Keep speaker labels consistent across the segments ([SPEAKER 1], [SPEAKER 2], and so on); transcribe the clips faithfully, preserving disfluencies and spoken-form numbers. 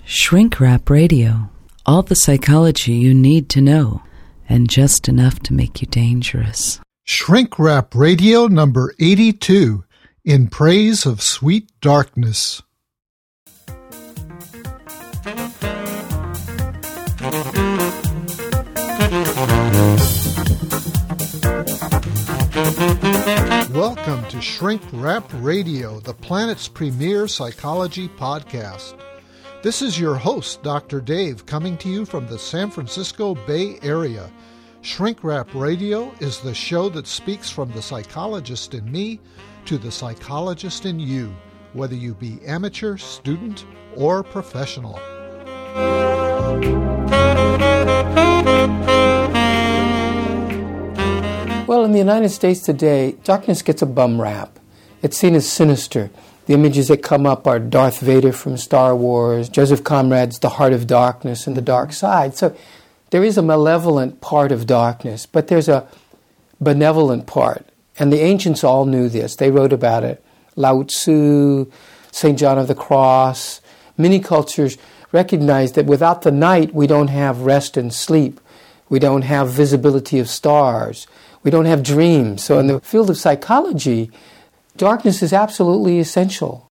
[SPEAKER 1] Shrink Wrap Radio. All the psychology you need to know, and just enough to make you dangerous.
[SPEAKER 2] Shrink Wrap Radio number eighty-two, In Praise of Sweet Darkness. Welcome to Shrink Wrap Radio, the planet's premier psychology podcast. This is your host, Doctor Dave, coming to you from the San Francisco Bay Area. Shrink Wrap Radio is the show that speaks from the psychologist in me to the psychologist in you, whether you be amateur, student, or professional.
[SPEAKER 3] Well, in the United States today, darkness gets a bum rap. It's seen as sinister. The images that come up are Darth Vader from Star Wars, Joseph Conrad's The Heart of Darkness and The Dark Side. So there is a malevolent part of darkness, but there's a benevolent part. And the ancients all knew this. They wrote about it. Lao Tzu, Saint John of the Cross. Many cultures recognize that without the night, we don't have rest and sleep. We don't have visibility of stars. We don't have dreams. So in the field of psychology, darkness is absolutely essential.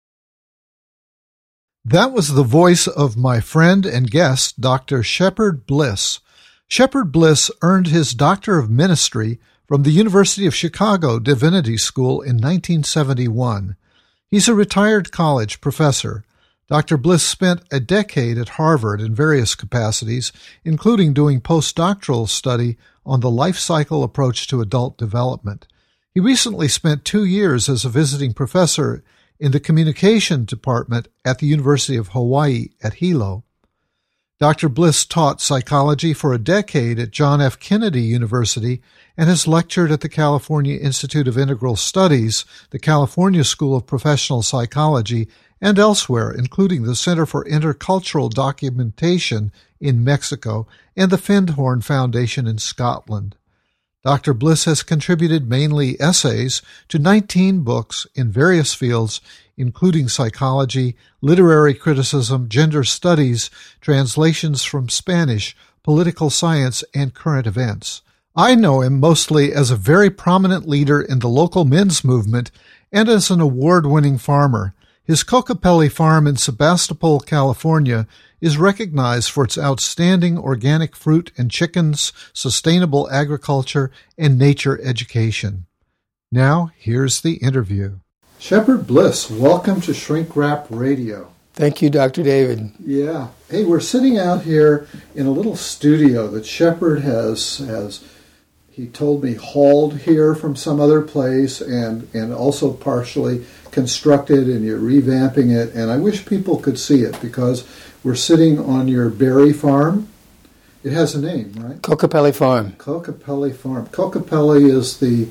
[SPEAKER 2] That was the voice of my friend and guest, Doctor Shepard Bliss. Shepard Bliss earned his Doctor of Ministry from the University of Chicago Divinity School in nineteen seventy-one. He's a retired college professor. Doctor Bliss spent a decade at Harvard in various capacities, including doing postdoctoral study on the life cycle approach to adult development. He recently spent two years as a visiting professor in the communication department at the University of Hawaii at Hilo. Doctor Bliss taught psychology for a decade at John F. Kennedy University and has lectured at the California Institute of Integral Studies, the California School of Professional Psychology, and elsewhere, including the Center for Intercultural Documentation in Mexico and the Findhorn Foundation in Scotland. Doctor Bliss has contributed mainly essays to nineteen books in various fields, including psychology, literary criticism, gender studies, translations from Spanish, political science, and current events. I know him mostly as a very prominent leader in the local men's movement and as an award-winning farmer. His Cocopelli farm in Sebastopol, California, is recognized for its outstanding organic fruit and chickens, sustainable agriculture, and nature education. Now, here's the interview. Shepard Bliss, welcome to Shrink Wrap Radio.
[SPEAKER 3] Thank you, Doctor David.
[SPEAKER 2] Yeah. Hey, we're sitting out here in a little studio that Shepard has, has he told me, hauled here from some other place and, and also partially constructed, and you're revamping it. And I wish people could see it because we're sitting on your berry farm. It has a name, right?
[SPEAKER 3] Cocopelli Farm.
[SPEAKER 2] Cocopelli Farm. Cocopelli is the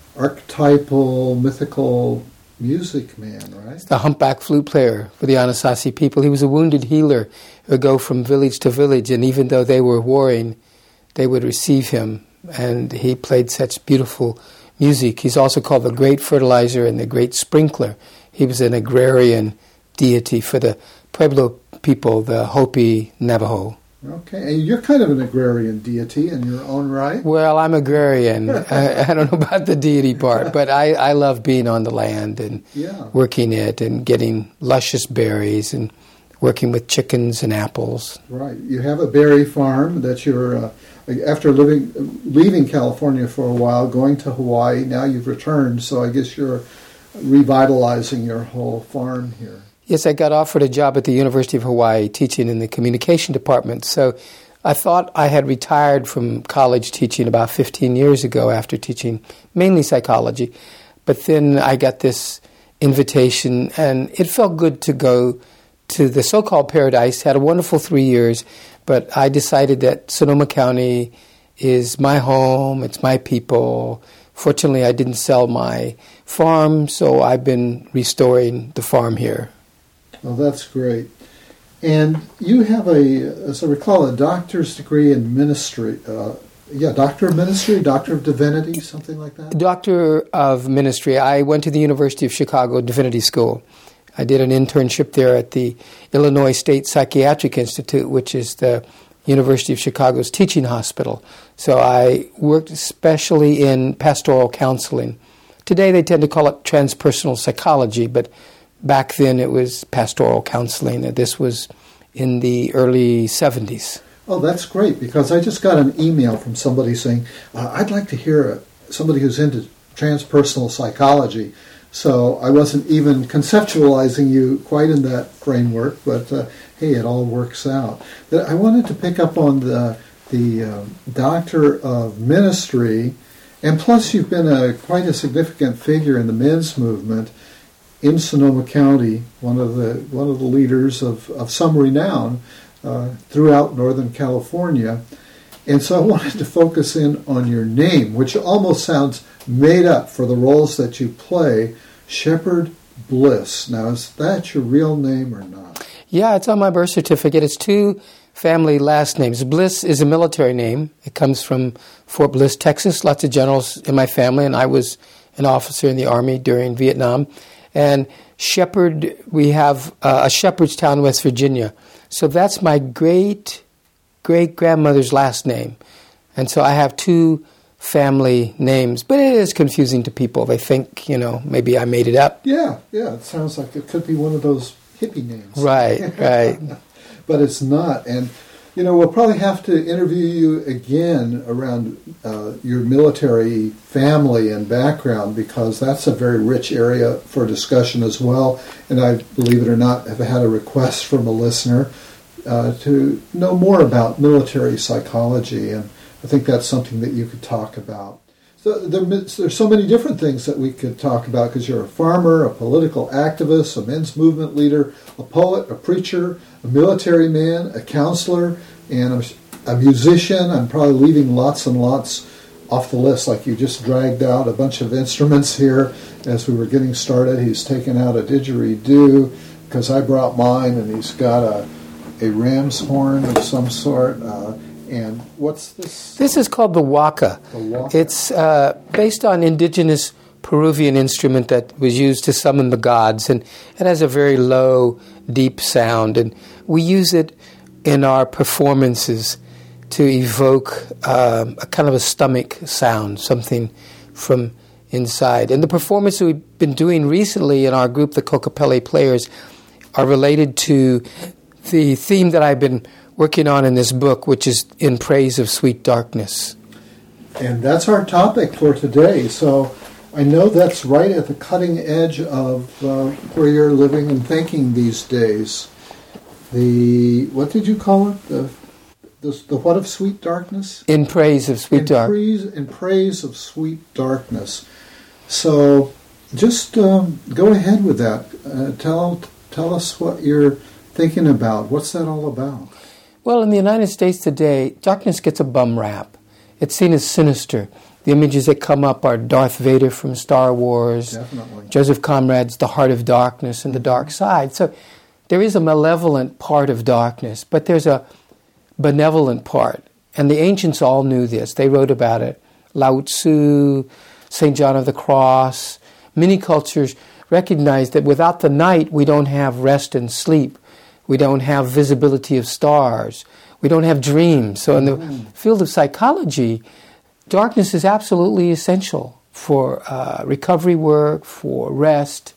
[SPEAKER 2] archetypal, mythical music man, right?
[SPEAKER 3] The humpback flute player for the Anasazi people. He was a wounded healer who would go from village to village, and even though they were warring, they would receive him, and he played such beautiful music. He's also called the Great Fertilizer and the Great Sprinkler. He was an agrarian deity for the Pueblo people, the Hopi Navajo.
[SPEAKER 2] Okay, and you're kind of an agrarian deity in your own right.
[SPEAKER 3] Well, I'm agrarian. I, I don't know about the deity part, but I, I love being on the land and
[SPEAKER 2] yeah. working
[SPEAKER 3] it and getting luscious berries and working with chickens and apples.
[SPEAKER 2] Right. You have a berry farm that you're, uh, after living, leaving California for a while, going to Hawaii, now you've returned, so I guess you're revitalizing your whole farm here.
[SPEAKER 3] Yes, I got offered a job at the University of Hawaii teaching in the communication department. So I thought I had retired from college teaching about fifteen years ago after teaching mainly psychology. But then I got this invitation, and it felt good to go to the so-called paradise. Had a wonderful three years, but I decided that Sonoma County is my home, it's my people. Fortunately, I didn't sell my farm, so I've been restoring the farm here.
[SPEAKER 2] Well, that's great. And you have a, as I recall, a doctor's degree in ministry. Uh, yeah, doctor of ministry, doctor of divinity, something like that?
[SPEAKER 3] Doctor of ministry. I went to the University of Chicago Divinity School. I did an internship there at the Illinois State Psychiatric Institute, which is the University of Chicago's teaching hospital. So I worked especially in pastoral counseling. Today they tend to call it transpersonal psychology, but back then it was pastoral counseling. This was in the early seventies.
[SPEAKER 2] Oh, that's great, because I just got an email from somebody saying, uh, I'd like to hear uh, somebody who's into transpersonal psychology. So I wasn't even conceptualizing you quite in that framework, but uh, hey, it all works out. But I wanted to pick up on the, the um, Doctor of Ministry, and plus you've been a quite a significant figure in the men's movement in Sonoma County, one of the one of the leaders of, of some renown uh, throughout Northern California. And so I wanted to focus in on your name, which almost sounds made up for the roles that you play, Shepherd Bliss. Now, is that your real name or not?
[SPEAKER 3] Yeah, it's on my birth certificate. It's two family last names. Bliss is a military name. It comes from Fort Bliss, Texas. Lots of generals in my family, and I was an officer in the Army during Vietnam. And Shepherd, we have uh, a Shepherdstown, West Virginia. So that's my great, great-grandmother's last name. And so I have two family names. But it is confusing to people. They think, you know, maybe I made it up.
[SPEAKER 2] Yeah, yeah. It sounds like it could be one of those hippie names.
[SPEAKER 3] Right, right.
[SPEAKER 2] But it's not. And, you know, we'll probably have to interview you again around uh, your military family and background, because that's a very rich area for discussion as well. And I, believe it or not, have had a request from a listener uh, to know more about military psychology. And I think that's something that you could talk about. So there, there's so many different things that we could talk about, because you're a farmer, a political activist, a men's movement leader, a poet, a preacher, a military man, a counselor, and a, a musician. I'm probably leaving lots and lots off the list, like you just dragged out a bunch of instruments here as we were getting started. He's taken out a didgeridoo, because I brought mine, and he's got a, a ram's horn of some sort. Uh, And what's this?
[SPEAKER 3] This is called the huaca.
[SPEAKER 2] The huaca.
[SPEAKER 3] It's uh, based on indigenous Peruvian instrument that was used to summon the gods, and it has a very low, deep sound. And we use it in our performances to evoke um, a kind of a stomach sound, something from inside. And the performance that we've been doing recently in our group, the Cocopelli Players, are related to the theme that I've been working on in this book, which is In Praise of Sweet Darkness.
[SPEAKER 2] And that's our topic for today. So I know that's right at the cutting edge of uh, where you're living and thinking these days. The, what did you call it? The, the, the what of sweet darkness?
[SPEAKER 3] In Praise of Sweet Darkness.
[SPEAKER 2] In praise of sweet darkness. So just um, go ahead with that. Uh, tell, tell us what you're thinking about. What's that all about?
[SPEAKER 3] Well, in the United States today, darkness gets a bum rap. It's seen as sinister. The images that come up are Darth Vader from Star Wars,
[SPEAKER 2] Definitely.
[SPEAKER 3] Joseph Conrad's The Heart of Darkness and The Dark Side. So there is a malevolent part of darkness, but there's a benevolent part. And the ancients all knew this. They wrote about it. Lao Tzu, Saint John of the Cross. Many cultures recognize that without the night, we don't have rest and sleep. We don't have visibility of stars. We don't have dreams. So in the mm. field of psychology, darkness is absolutely essential for uh, recovery work, for rest.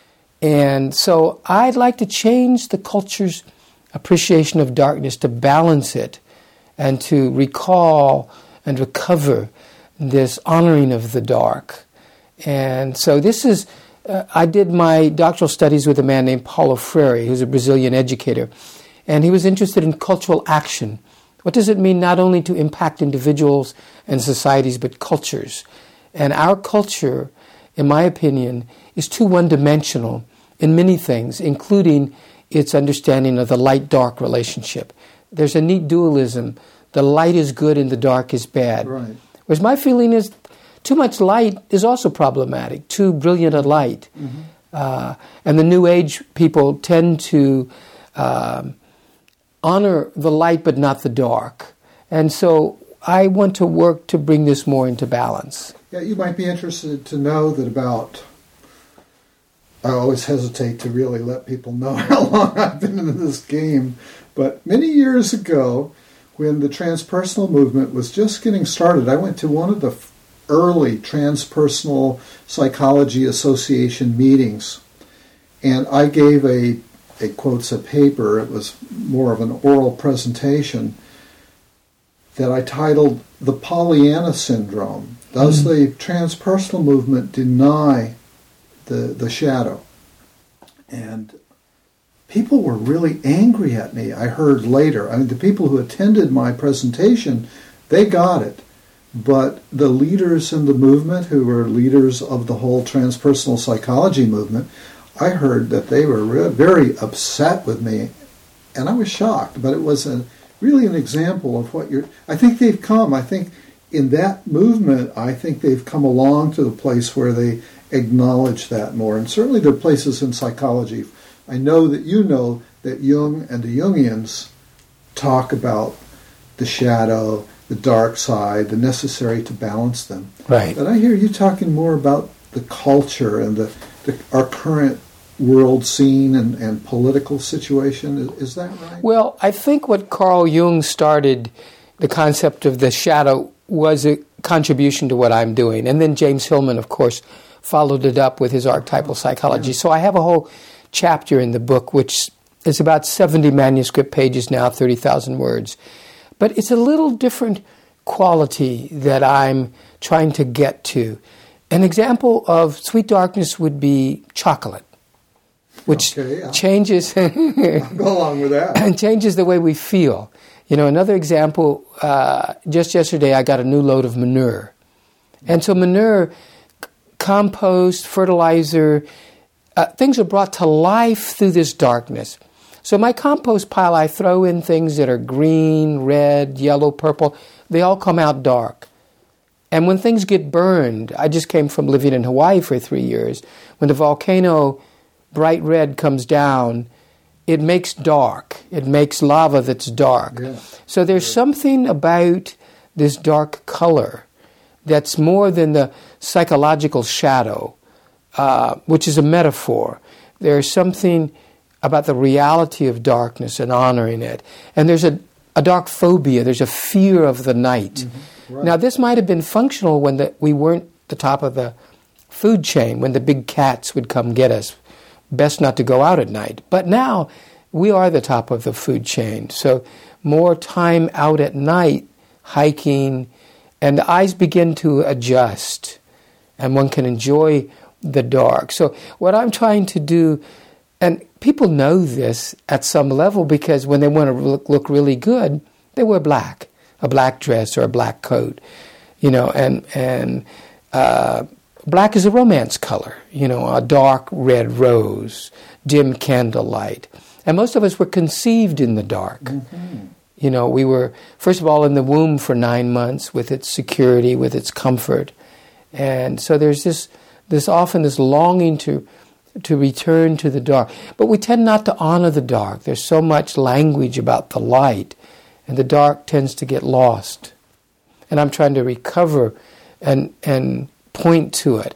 [SPEAKER 3] And so I'd like to change the culture's appreciation of darkness to balance it and to recall and recover this honoring of the dark. And so this is... Uh, I did my doctoral studies with a man named Paulo Freire, who's a Brazilian educator, and he was interested in cultural action. What does it mean not only to impact individuals and societies, but cultures? And our culture, in my opinion, is too one-dimensional in many things, including its understanding of the light-dark relationship. There's a neat dualism. The light is good and the dark is bad.
[SPEAKER 2] Right.
[SPEAKER 3] Whereas my feeling is too much light is also problematic, too brilliant a light. Mm-hmm. Uh, and the New Age people tend to uh, honor the light but not the dark. And so I want to work to bring this more into balance.
[SPEAKER 2] Yeah, you might be interested to know that about I always hesitate to really let people know how long I've been in this game. But many years ago, when the transpersonal movement was just getting started, I went to one of the early Transpersonal Psychology Association meetings. And I gave a, a quotes, a paper. It was more of an oral presentation that I titled The Pollyanna Syndrome. Does mm-hmm. the transpersonal movement deny the, the shadow? And people were really angry at me, I heard later. I mean, the people who attended my presentation, they got it. But the leaders in the movement, who were leaders of the whole transpersonal psychology movement, I heard that they were re- very upset with me, and I was shocked. But it was a, really an example of what you're... I think they've come. I think in that movement, I think they've come along to the place where they acknowledge that more. And certainly there are places in psychology. I know that you know that Jung and the Jungians talk about the shadow, the dark side, the necessary to balance them.
[SPEAKER 3] Right.
[SPEAKER 2] But I hear you talking more about the culture and the, the our current world scene and, and political situation. Is, is that right?
[SPEAKER 3] Well, I think what Carl Jung started, the concept of the shadow, was a contribution to what I'm doing. And then James Hillman, of course, followed it up with his archetypal psychology. Yeah. So I have a whole chapter in the book, which is about seventy manuscript pages now, thirty thousand words. But it's a little different quality that I'm trying to get to. An example of sweet darkness would be chocolate, which okay, yeah. changes
[SPEAKER 2] I'll go along with that.
[SPEAKER 3] and changes the way we feel. You know, another example, uh, just yesterday I got a new load of manure. And so manure, c- compost, fertilizer, uh, things are brought to life through this darkness. So my compost pile, I throw in things that are green, red, yellow, purple. They all come out dark. And when things get burned, I just came from living in Hawaii for three years. When the volcano, bright red, comes down, it makes dark. It makes lava that's dark. Yeah. So there's yeah. something about this dark color that's more than the psychological shadow, uh, which is a metaphor. There's something about the reality of darkness and honoring it. And there's a, a dark phobia. There's a fear of the night. Mm-hmm. Right. Now, this might have been functional when the, we weren't the top of the food chain, when the big cats would come get us. Best not to go out at night. But now, we are the top of the food chain. So more time out at night, hiking, and the eyes begin to adjust, and one can enjoy the dark. So what I'm trying to do, and people know this at some level, because when they want to look, look really good, they wear black, a black dress or a black coat, you know, and and uh, black is a romance color, you know, a dark red rose, dim candlelight. And most of us were conceived in the dark. Mm-hmm. You know, we were, first of all, in the womb for nine months with its security, with its comfort. And so there's this, this often this longing to to return to the dark. But we tend not to honor the dark. There's so much language about the light, and the dark tends to get lost. And I'm trying to recover and and point to it.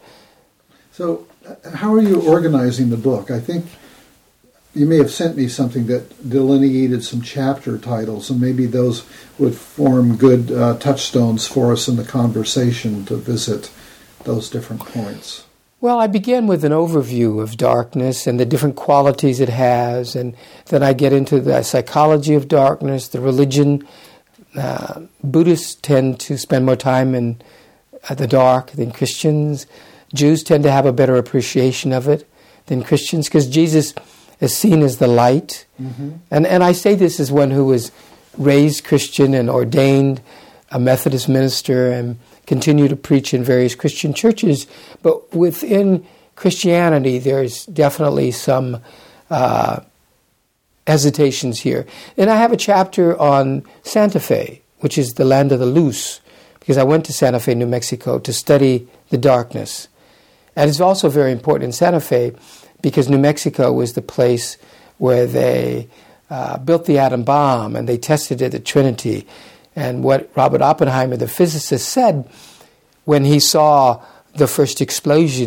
[SPEAKER 2] So how are you organizing the book? I think you may have sent me something that delineated some chapter titles, and maybe those would form good uh, touchstones for us in the conversation to visit those different points.
[SPEAKER 3] Well, I begin with an overview of darkness and the different qualities it has, and then I get into the psychology of darkness, the religion. Uh, Buddhists tend to spend more time in uh, the dark than Christians. Jews tend to have a better appreciation of it than Christians, because Jesus is seen as the light. Mm-hmm. And and I say this as one who was raised Christian and ordained a Methodist minister and continue to preach in various Christian churches. But within Christianity, there's definitely some uh, hesitations here. And I have a chapter on Santa Fe, which is the land of the luz, because I went to Santa Fe, New Mexico, to study the darkness. And it's also very important in Santa Fe because New Mexico was the place where they uh, built the atom bomb and they tested it at Trinity. And what Robert Oppenheimer, the physicist, said when he saw the first explosion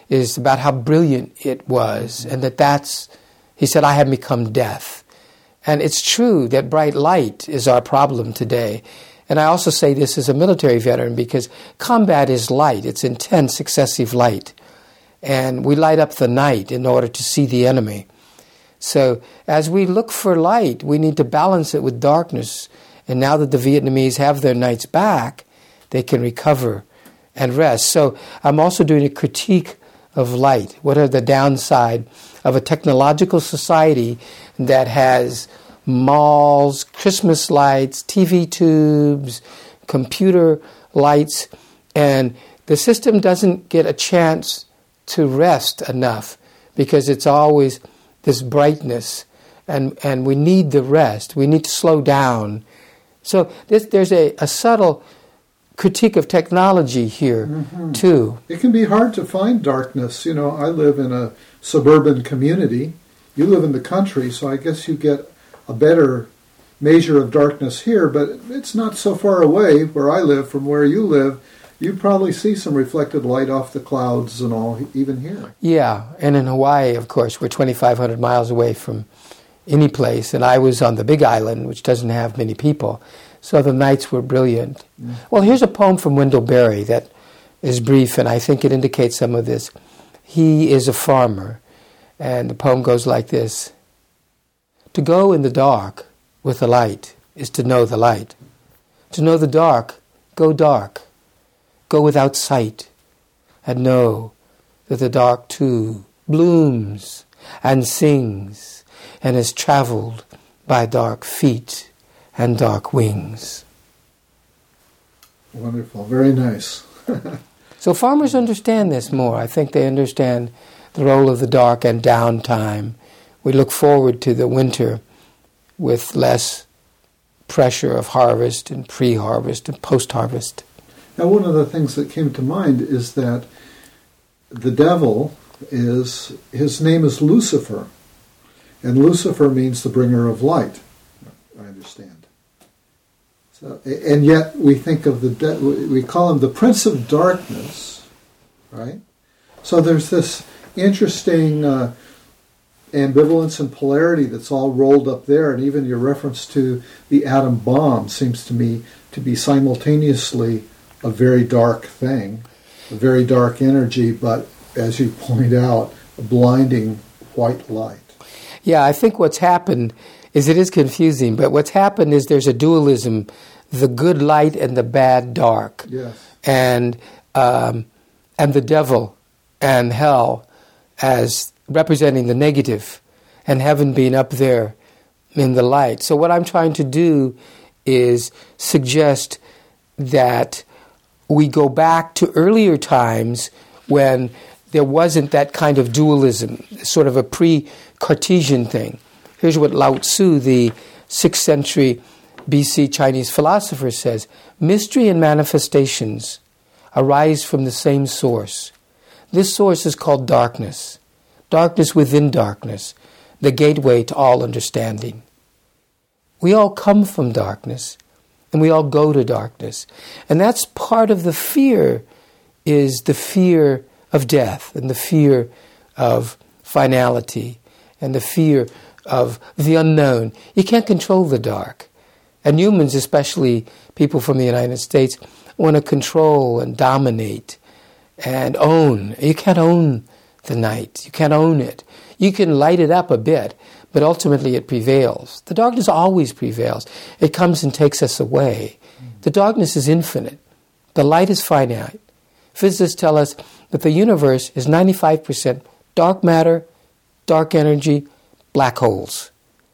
[SPEAKER 3] is about how brilliant it was, and that that's, he said, I have become death. And it's true that bright light is our problem today. And I also say this as a military veteran because combat is light. It's intense, excessive light. And we light up the night in order to see the enemy. So as we look for light, we need to balance it with darkness. And now that the Vietnamese have their nights back, they can recover and rest. So I'm also doing a critique of light. What are the downside of a technological society that has malls, Christmas lights, T V tubes, computer lights, and the system doesn't get a chance to rest enough because it's always this brightness, and, and we need the rest. We need to slow down. So this, there's a, a subtle critique of technology here, mm-hmm. too.
[SPEAKER 2] It can be hard to find darkness. You know, I live in a suburban community. You live in the country, so I guess you get a better measure of darkness here, but it's not so far away where I live from where you live. You probably see some reflected light off the clouds and all, even here.
[SPEAKER 3] Yeah, and in Hawaii, of course, we're twenty-five hundred miles away from any place, and I was on the Big Island, which doesn't have many people, so the nights were brilliant. Mm. Well, here's a poem from Wendell Berry that is brief, and I think it indicates some of this. He is a farmer, and the poem goes like this. To go in the dark with the light is to know the light. To know the dark, go dark. Go without sight, and know that the dark too blooms and sings and is traveled by dark feet and dark wings.
[SPEAKER 2] Wonderful, very nice.
[SPEAKER 3] So farmers understand this more. I think they understand the role of the dark and downtime. We look forward to the winter with less pressure of harvest and pre-harvest and post-harvest.
[SPEAKER 2] Now, one of the things that came to mind is that the devil is, his name is Lucifer, and Lucifer means the bringer of light, I understand. So, and yet we think of the, de- we call him the Prince of Darkness, right? So there's this interesting uh, ambivalence and polarity that's all rolled up there, and even your reference to the atom bomb seems to me to be simultaneously a very dark thing, a very dark energy, but as you point out, a blinding white light.
[SPEAKER 3] Yeah, I think what's happened is it is confusing, but what's happened is there's a dualism, the good light and the bad dark.
[SPEAKER 2] Yes.
[SPEAKER 3] And um, and the devil and hell as representing the negative, and heaven being up there in the light. So what I'm trying to do is suggest that we go back to earlier times when there wasn't that kind of dualism, sort of a pre-Cartesian thing. Here's what Lao Tzu, the sixth century B C Chinese philosopher, says. Mystery and manifestations arise from the same source. This source is called darkness. Darkness within darkness, the gateway to all understanding. We all come from darkness, and we all go to darkness. And that's part of the fear, is the fear of death, and the fear of finality, and the fear of the unknown. You can't control the dark. And humans, especially people from the United States, want to control and dominate and own. You can't own the night. You can't own it. You can light it up a bit, but ultimately it prevails. The darkness always prevails. It comes and takes us away. The darkness is infinite. The light is finite. Physicists tell us that the universe is ninety-five percent dark matter, dark energy, black holes.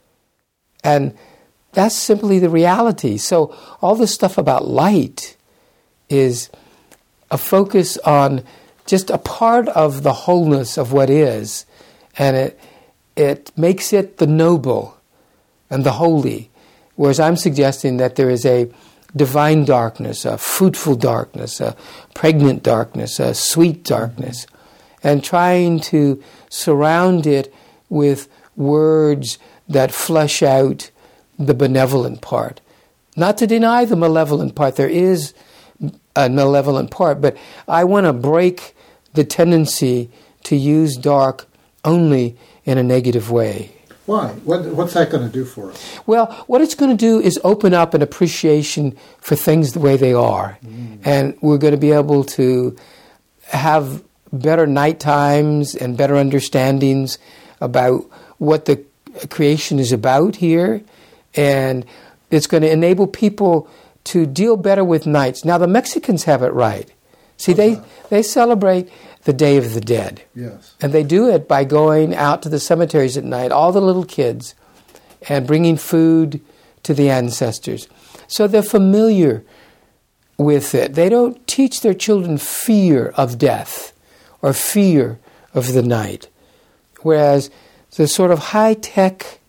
[SPEAKER 3] And that's simply the reality. So all this stuff about light is a focus on just a part of the wholeness of what is, and it it makes it the noble and the holy, whereas I'm suggesting that there is a divine darkness, a fruitful darkness, a pregnant darkness, a sweet darkness, and trying to surround it with words that flesh out the benevolent part. Not to deny the malevolent part. There is a malevolent part, but I want to break the tendency to use dark only in a negative way.
[SPEAKER 2] Why? What, what's that going to do for us?
[SPEAKER 3] Well, what it's going to do is open up an appreciation for things the way they are. Mm. And we're going to be able to have better night times and better understandings about what the creation is about here. And it's going to enable people to deal better with nights. Now, the Mexicans have it right. See, they, they celebrate the Day of the Dead.
[SPEAKER 2] Yes.
[SPEAKER 3] And they do it by going out to the cemeteries at night, all the little kids, and bringing food to the ancestors. So they're familiar with it. They don't teach their children fear of death or fear of the night. Whereas the sort of high-tech,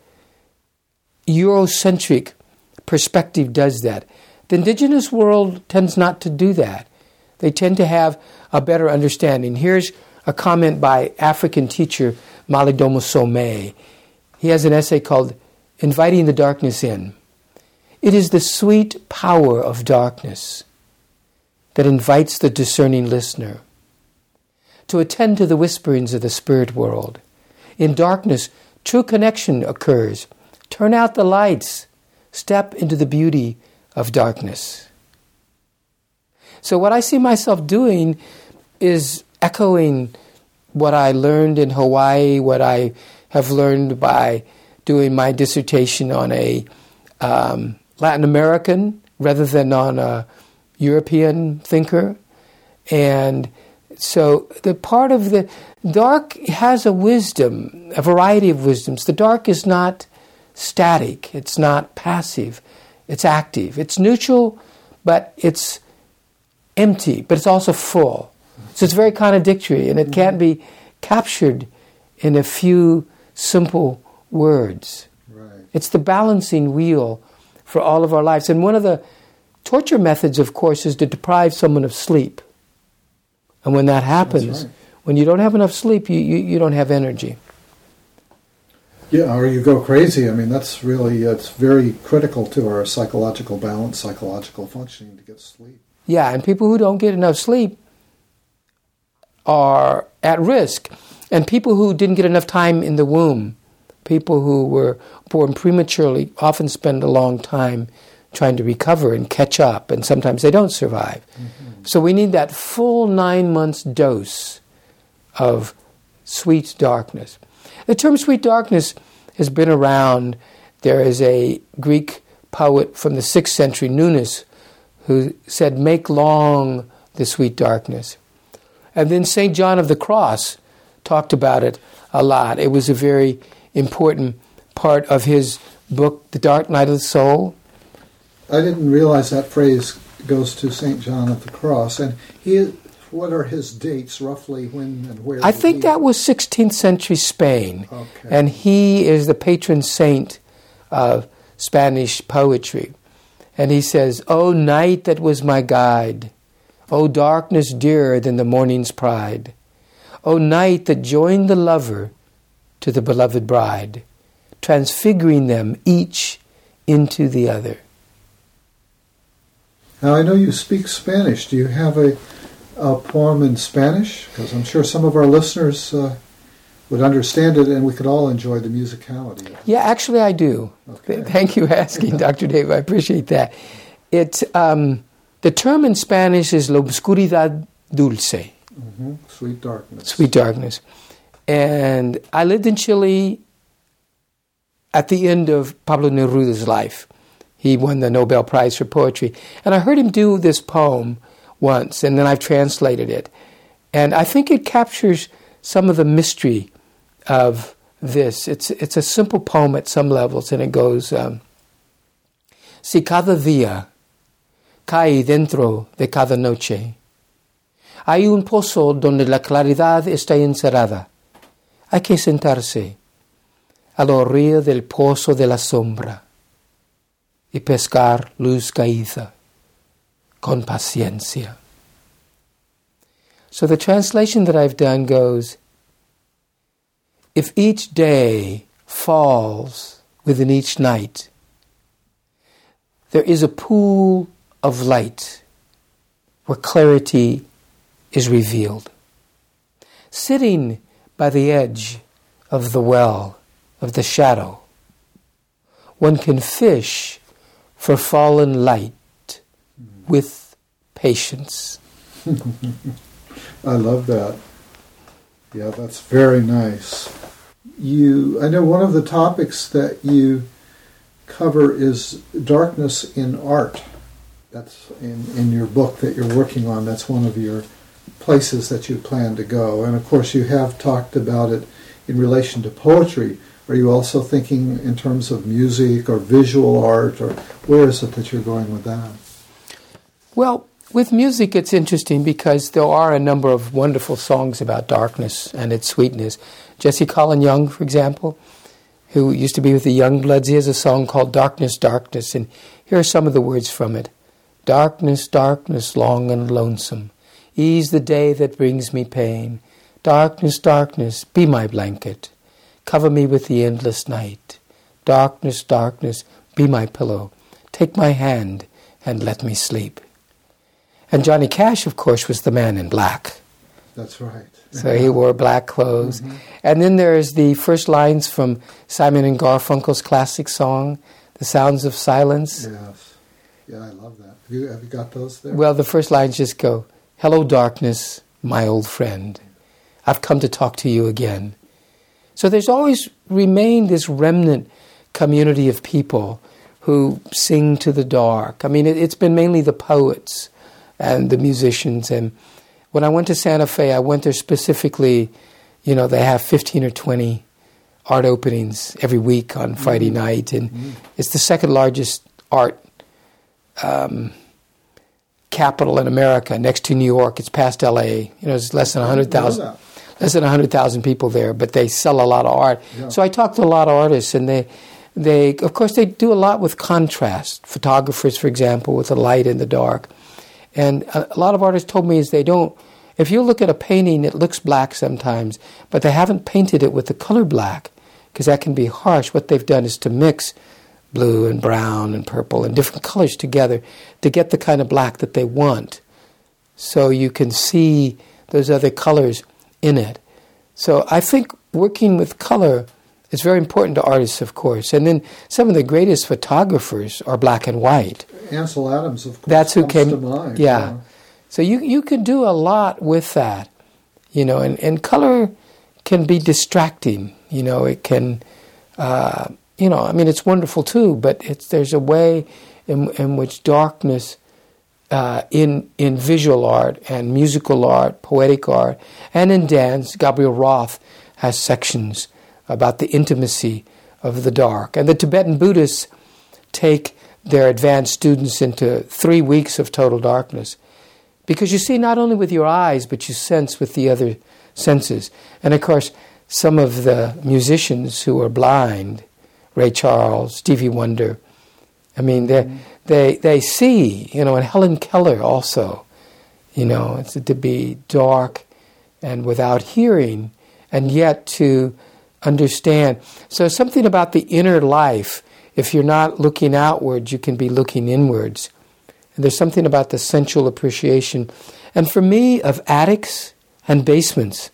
[SPEAKER 3] Eurocentric perspective does that. The indigenous world tends not to do that. They tend to have a better understanding. Here's a comment by African teacher Malidoma Somé. He has an essay called Inviting the Darkness In. It is the sweet power of darkness that invites the discerning listener to attend to the whisperings of the spirit world. In darkness, true connection occurs. Turn out the lights. Step into the beauty of darkness. So what I see myself doing is echoing what I learned in Hawaii, what I have learned by doing my dissertation on a um, Latin American rather than on a European thinker. And so the part of the dark has a wisdom, a variety of wisdoms. The dark is not static. It's not passive. It's active. It's neutral, but it's empty, but it's also full. So it's very contradictory, and it can't be captured in a few simple words.
[SPEAKER 2] Right.
[SPEAKER 3] It's the balancing wheel for all of our lives. And one of the torture methods, of course, is to deprive someone of sleep. And when that happens,
[SPEAKER 2] right.
[SPEAKER 3] when you don't have enough sleep, you, you, you don't have energy.
[SPEAKER 2] Yeah, or you go crazy. I mean, that's really, it's very critical to our psychological balance, psychological functioning to get sleep.
[SPEAKER 3] Yeah, and people who don't get enough sleep are at risk. And people who didn't get enough time in the womb, people who were born prematurely, often spend a long time trying to recover and catch up, and sometimes they don't survive. Mm-hmm. So we need that full nine months dose of sweet darkness. The term sweet darkness has been around. There is a Greek poet from the sixth century, Nunus, who said, "Make long the sweet darkness." And then Saint John of the Cross talked about it a lot. It was a very important part of his book, The Dark Night of the Soul.
[SPEAKER 2] I didn't realize that phrase goes to Saint John of the Cross. And he, what are his dates, roughly, when and where?
[SPEAKER 3] I think
[SPEAKER 2] he...
[SPEAKER 3] that was sixteenth century Spain.
[SPEAKER 2] Okay.
[SPEAKER 3] And he is the patron saint of Spanish poetry. And he says, "O night that was my guide, O darkness dearer than the morning's pride, O night that joined the lover to the beloved bride, transfiguring them each into the other."
[SPEAKER 2] Now, I know you speak Spanish. Do you have a, a poem in Spanish? Because I'm sure some of our listeners uh, would understand it, and we could all enjoy the musicality.
[SPEAKER 3] Yeah, actually I do.
[SPEAKER 2] Okay.
[SPEAKER 3] Thank you for asking, Doctor Dave. I appreciate that. It, um, the term in Spanish is la obscuridad dulce.
[SPEAKER 2] Mm-hmm. Sweet darkness.
[SPEAKER 3] Sweet darkness. And I lived in Chile at the end of Pablo Neruda's life. He won the Nobel Prize for Poetry. And I heard him do this poem once, and then I've translated it. And I think it captures some of the mystery of this. It's it's a simple poem at some levels, and it goes, um, Si cada día cae dentro de cada noche, hay un pozo donde la claridad está encerrada. Hay que sentarse a la orilla del pozo de la sombra y pescar luz caída con paciencia. So the translation that I've done goes, if each day falls within each night, there is a pool of light where clarity is revealed. sitting by the edge of the well, of the shadow. One can fish for fallen light with patience.
[SPEAKER 2] I love that. Yeah, that's very nice. You, I know one of the topics that you cover is darkness in art. That's in, in your book that you're working on. That's one of your places that you plan to go. And of course you have talked about it in relation to poetry. Are you also thinking in terms of music or visual art, or where is it that you're going with that?
[SPEAKER 3] Well, with music it's interesting because there are a number of wonderful songs about darkness and its sweetness. Jesse Colin Young, for example, who used to be with the Youngbloods, he has a song called Darkness, Darkness, and here are some of the words from it. Darkness, darkness, long and lonesome, ease the day that brings me pain. Darkness, darkness, be my blanket. Cover me with the endless night. Darkness, darkness, be my pillow. Take my hand and let me sleep. And Johnny Cash, of course, was the man in black.
[SPEAKER 2] That's right.
[SPEAKER 3] So he wore black clothes.
[SPEAKER 2] Mm-hmm.
[SPEAKER 3] And then there's the first lines from Simon and Garfunkel's classic song, The Sounds of Silence.
[SPEAKER 2] Yes. Yeah, I love that. Have you, have you got those there?
[SPEAKER 3] Well, the first lines just go, hello, darkness, my old friend. I've come to talk to you again. So there's always remained this remnant community of people who sing to the dark. I mean, it, it's been mainly the poets and the musicians. And when I went to Santa Fe, I went there specifically, you know, they have fifteen or twenty art openings every week on Friday mm-hmm. night. And mm-hmm. it's the second largest art um, capital in America, next to New York. It's past L A. You know, it's less than one hundred thousand. Less than one hundred thousand people there, but they sell a lot of art. Yeah. So I talked to a lot of artists, and they, they, of course, they do a lot with contrast. Photographers, for example, with the light and the dark. And a, a lot of artists told me is they don't, if you look at a painting, it looks black sometimes, but they haven't painted it with the color black, because that can be harsh. What they've done is to mix blue and brown and purple and different colors together to get the kind of black that they want. So you can see those other colors in it. So I think working with color is very important to artists, of course. And then some of the greatest photographers are black and white.
[SPEAKER 2] Ansel Adams, of course,
[SPEAKER 3] That's who
[SPEAKER 2] comes
[SPEAKER 3] came,
[SPEAKER 2] to mind.
[SPEAKER 3] Yeah.
[SPEAKER 2] yeah.
[SPEAKER 3] So you you can do a lot with that, you know, and, and color can be distracting. You know, it can, uh, you know, I mean, it's wonderful too, but it's there's a way in, in which darkness Uh, in in visual art and musical art, poetic art, and in dance, Gabriel Roth has sections about the intimacy of the dark. And the Tibetan Buddhists take their advanced students into three weeks of total darkness, because you see not only with your eyes, but you sense with the other senses. And of course, some of the musicians who are blind, Ray Charles, Stevie Wonder, I mean, they mm-hmm. they they see, you know, and Helen Keller also, you know, it's to be dark and without hearing, and yet to understand. So something about the inner life. If you're not looking outwards, you can be looking inwards. And there's something about the sensual appreciation. And for me, of attics and basements.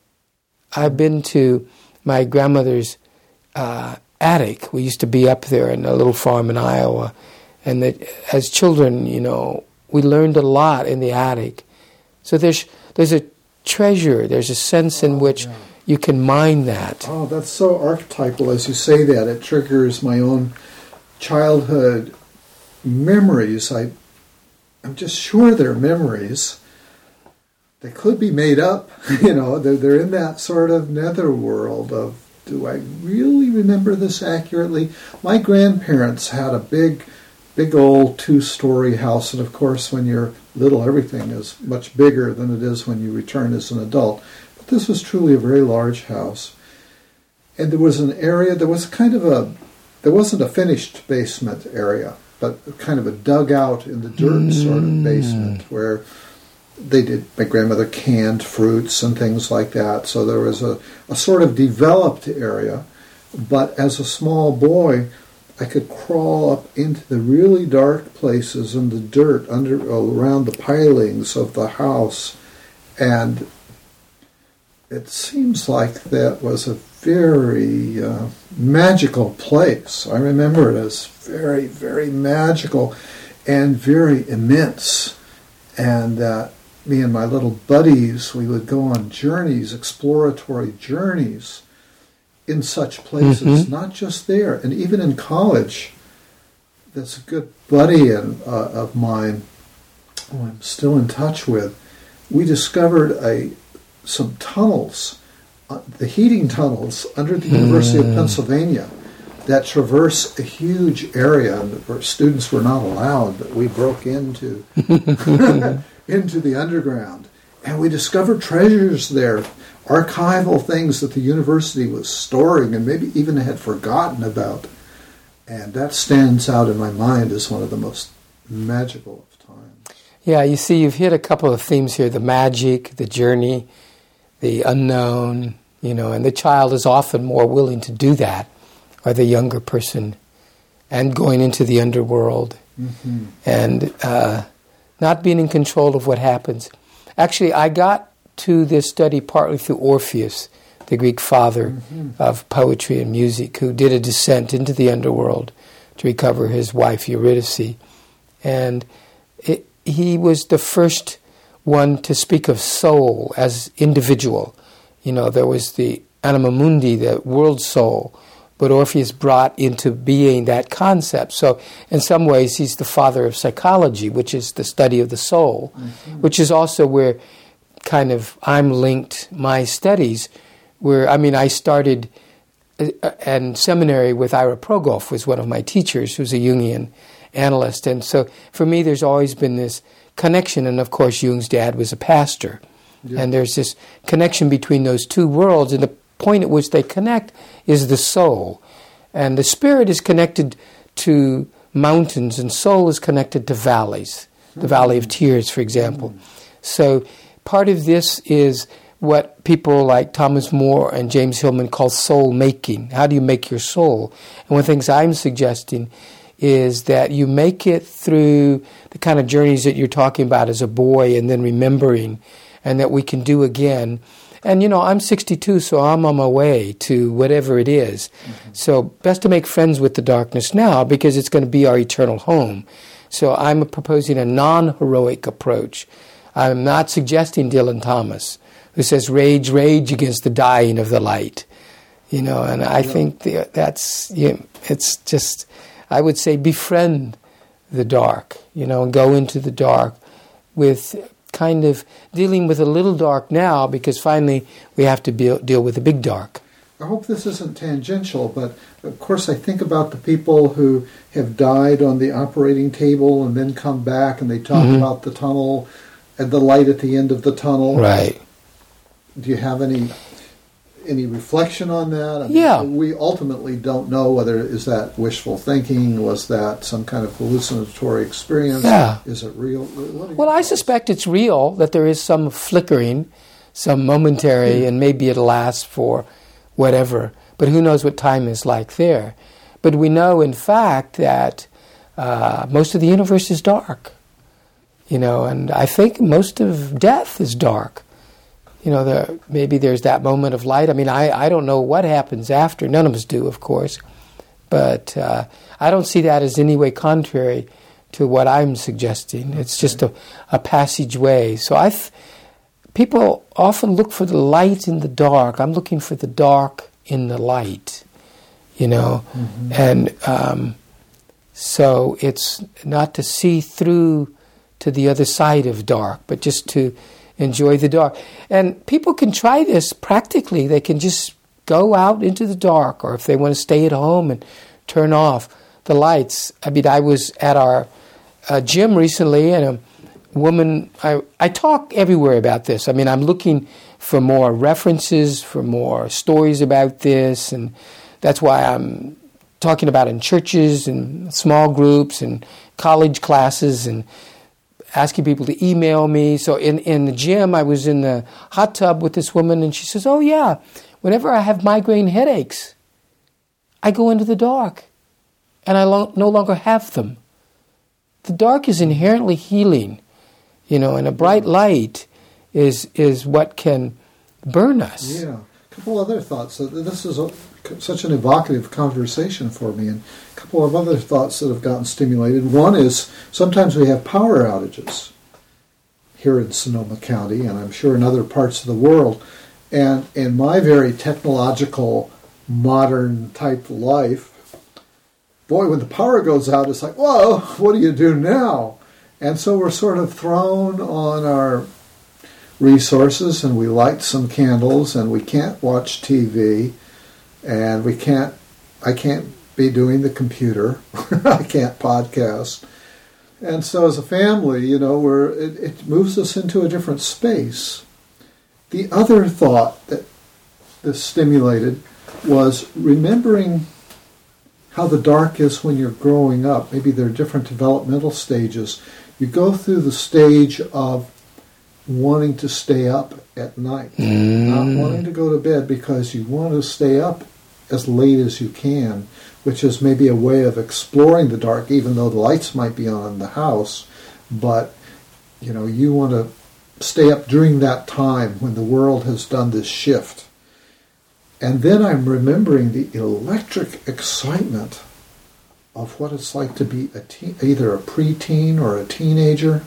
[SPEAKER 3] I've been to my grandmother's uh, attic. We used to be up there in a little farm in Iowa. And that as children, you know, we learned a lot in the attic. So there's there's a treasure, there's a sense in which oh, yeah. you can mine that.
[SPEAKER 2] Oh, that's so archetypal as you say that. It triggers my own childhood memories. I, I'm just sure they're memories. They could be made up, you know, they're, they're in that sort of netherworld of, do I really remember this accurately? My grandparents had a big, big old two-story house, and of course when you're little, everything is much bigger than it is when you return as an adult. But this was truly a very large house. And there was an area, there was kind of a, there wasn't a finished basement area, but kind of a dugout in the dirt mm. sort of basement where they did, my grandmother canned fruits and things like that. So there was a, a sort of developed area. But as a small boy, I could crawl up into the really dark places in the dirt under around the pilings of the house. And it seems like that was a very uh, magical place. I remember it as very, very magical and very immense. And uh, me and my little buddies, we would go on journeys, exploratory journeys in such places, mm-hmm. not just there. And even in college, that's a good buddy and, uh, of mine, who I'm still in touch with. We discovered a some tunnels, uh, the heating tunnels under the mm. University of Pennsylvania that traverse a huge area where students were not allowed, but we broke into into the underground. And we discovered treasures there, archival things that the university was storing and maybe even had forgotten about. And that stands out in my mind as one of the most magical of times.
[SPEAKER 3] Yeah, you see, you've hit a couple of themes here, the magic, the journey, the unknown, you know, and the child is often more willing to do that, or the younger person, and going into the underworld, mm-hmm. and uh, not being in control of what happens. Actually, I got to this study partly through Orpheus, the Greek father mm-hmm. of poetry and music, who did a descent into the underworld to recover his wife Eurydice. And it, he was the first one to speak of soul as individual. You know, there was the anima mundi, the world soul, but Orpheus brought into being that concept. So in some ways, he's the father of psychology, which is the study of the soul, mm-hmm. which is also where kind of I'm linked my studies, where, I mean, I started in seminary with Ira Progoff, was one of my teachers, who's a Jungian analyst. And so for me, there's always been this connection. And of course, Jung's dad was a pastor. Yeah. And there's this connection between those two worlds. And the point at which they connect is the soul. And the spirit is connected to mountains, and soul is connected to valleys. The mm-hmm. Valley of Tears, for example. Mm-hmm. So part of this is what people like Thomas More and James Hillman call soul making. How do you make your soul? And one of the things I'm suggesting is that you make it through the kind of journeys that you're talking about as a boy, and then remembering, and that we can do again. And, you know, I'm sixty-two, so I'm on my way to whatever it is. Mm-hmm. So best to make friends with the darkness now, because it's going to be our eternal home. So I'm proposing a non-heroic approach. I'm not suggesting Dylan Thomas, who says, rage, rage against the dying of the light. You know, and I yeah. think the, that's, you know, it's just, I would say befriend the dark, you know, and go into the dark with kind of dealing with a little dark now, because finally we have to be, deal with the big dark.
[SPEAKER 2] I hope this isn't tangential, but of course I think about the people who have died on the operating table and then come back and they talk mm-hmm. about the tunnel and the light at the end of the tunnel.
[SPEAKER 3] Right.
[SPEAKER 2] Do you have any any reflection on that? I mean,
[SPEAKER 3] yeah.
[SPEAKER 2] We ultimately don't know whether is that wishful thinking, was that some kind of hallucinatory experience?
[SPEAKER 3] Yeah.
[SPEAKER 2] Is it real? What
[SPEAKER 3] well, I suspect it's real, that there is some flickering, some momentary, mm-hmm. and maybe it lasts for whatever. But who knows what time is like there. But we know, in fact, that uh, most of the universe is dark. You know, and I think most of death is dark. You know, there, maybe there's that moment of light. I mean, I, I don't know what happens after. None of us do, of course. But uh, I don't see that as any way contrary to what I'm suggesting. It's okay. just a, a passageway. So I, th- people often look for the light in the dark. I'm looking for the dark in the light, you know. Mm-hmm. And um, so it's not to see through to the other side of dark, but just to enjoy the dark. And people can try this practically. They can just go out into the dark, or if they want to stay at home and turn off the lights. I mean, I was at our uh, gym recently, and a woman, I, I talk everywhere about this. I mean, I'm looking for more references, for more stories about this, and that's why I'm talking about it in churches and small groups and college classes, and asking people to email me. So in, in the gym, I was in the hot tub with this woman, and she says, oh yeah, whenever I have migraine headaches, I go into the dark, and I lo- no longer have them. The dark is inherently healing, you know, and a bright light is is what can burn us.
[SPEAKER 2] Yeah. A couple other thoughts. This is a, such an evocative conversation for me, and a couple of other thoughts that have gotten stimulated. One is sometimes we have power outages here in Sonoma County, and I'm sure in other parts of the world. And in my very technological, modern type life, boy, when the power goes out, it's like, whoa, what do you do now? And so we're sort of thrown on our resources, and we light some candles, and we can't watch T V, and we can't, I can't be doing the computer, I can't podcast. And so as a family, you know, we're, it, it moves us into a different space. The other thought that this stimulated was remembering how the dark is when you're growing up. Maybe there are different developmental stages. You go through the stage of wanting to stay up at night, mm. not wanting to go to bed because you want to stay up as late as you can, which is maybe a way of exploring the dark, even though the lights might be on in the house. But, you know, you want to stay up during that time when the world has done this shift. And then I'm remembering the electric excitement of what it's like to be a teen, either a preteen or a teenager,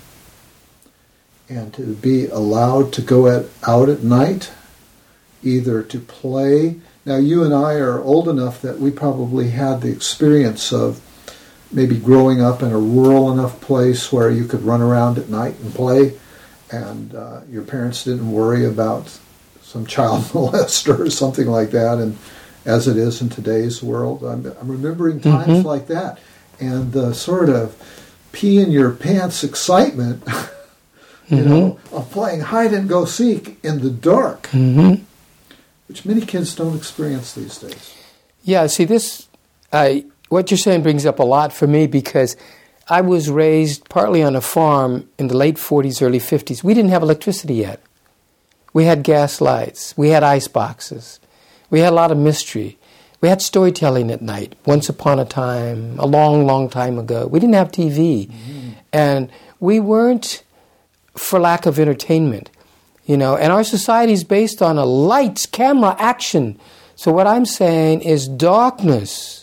[SPEAKER 2] and to be allowed to go at, out at night, either to play. Now, you and I are old enough that we probably had the experience of maybe growing up in a rural enough place where you could run around at night and play, and uh, your parents didn't worry about some child molester or something like that, and as it is in today's world. I'm, I'm remembering times mm-hmm. like that, and the sort of pee in your pants excitement you mm-hmm. know, of playing hide and go seek in the dark, mm-hmm. which many kids don't experience these days.
[SPEAKER 3] Yeah, see, this, uh, what you're saying brings up a lot for me, because I was raised partly on a farm in the late forties, early fifties. We didn't have electricity yet. We had gas lights. We had ice boxes. We had a lot of mystery. We had storytelling at night, once upon a time, a long, long time ago. We didn't have T V. Mm-hmm. And we weren't for lack of entertainment, you know. And our society is based on a lights, camera, action. So what I'm saying is darkness.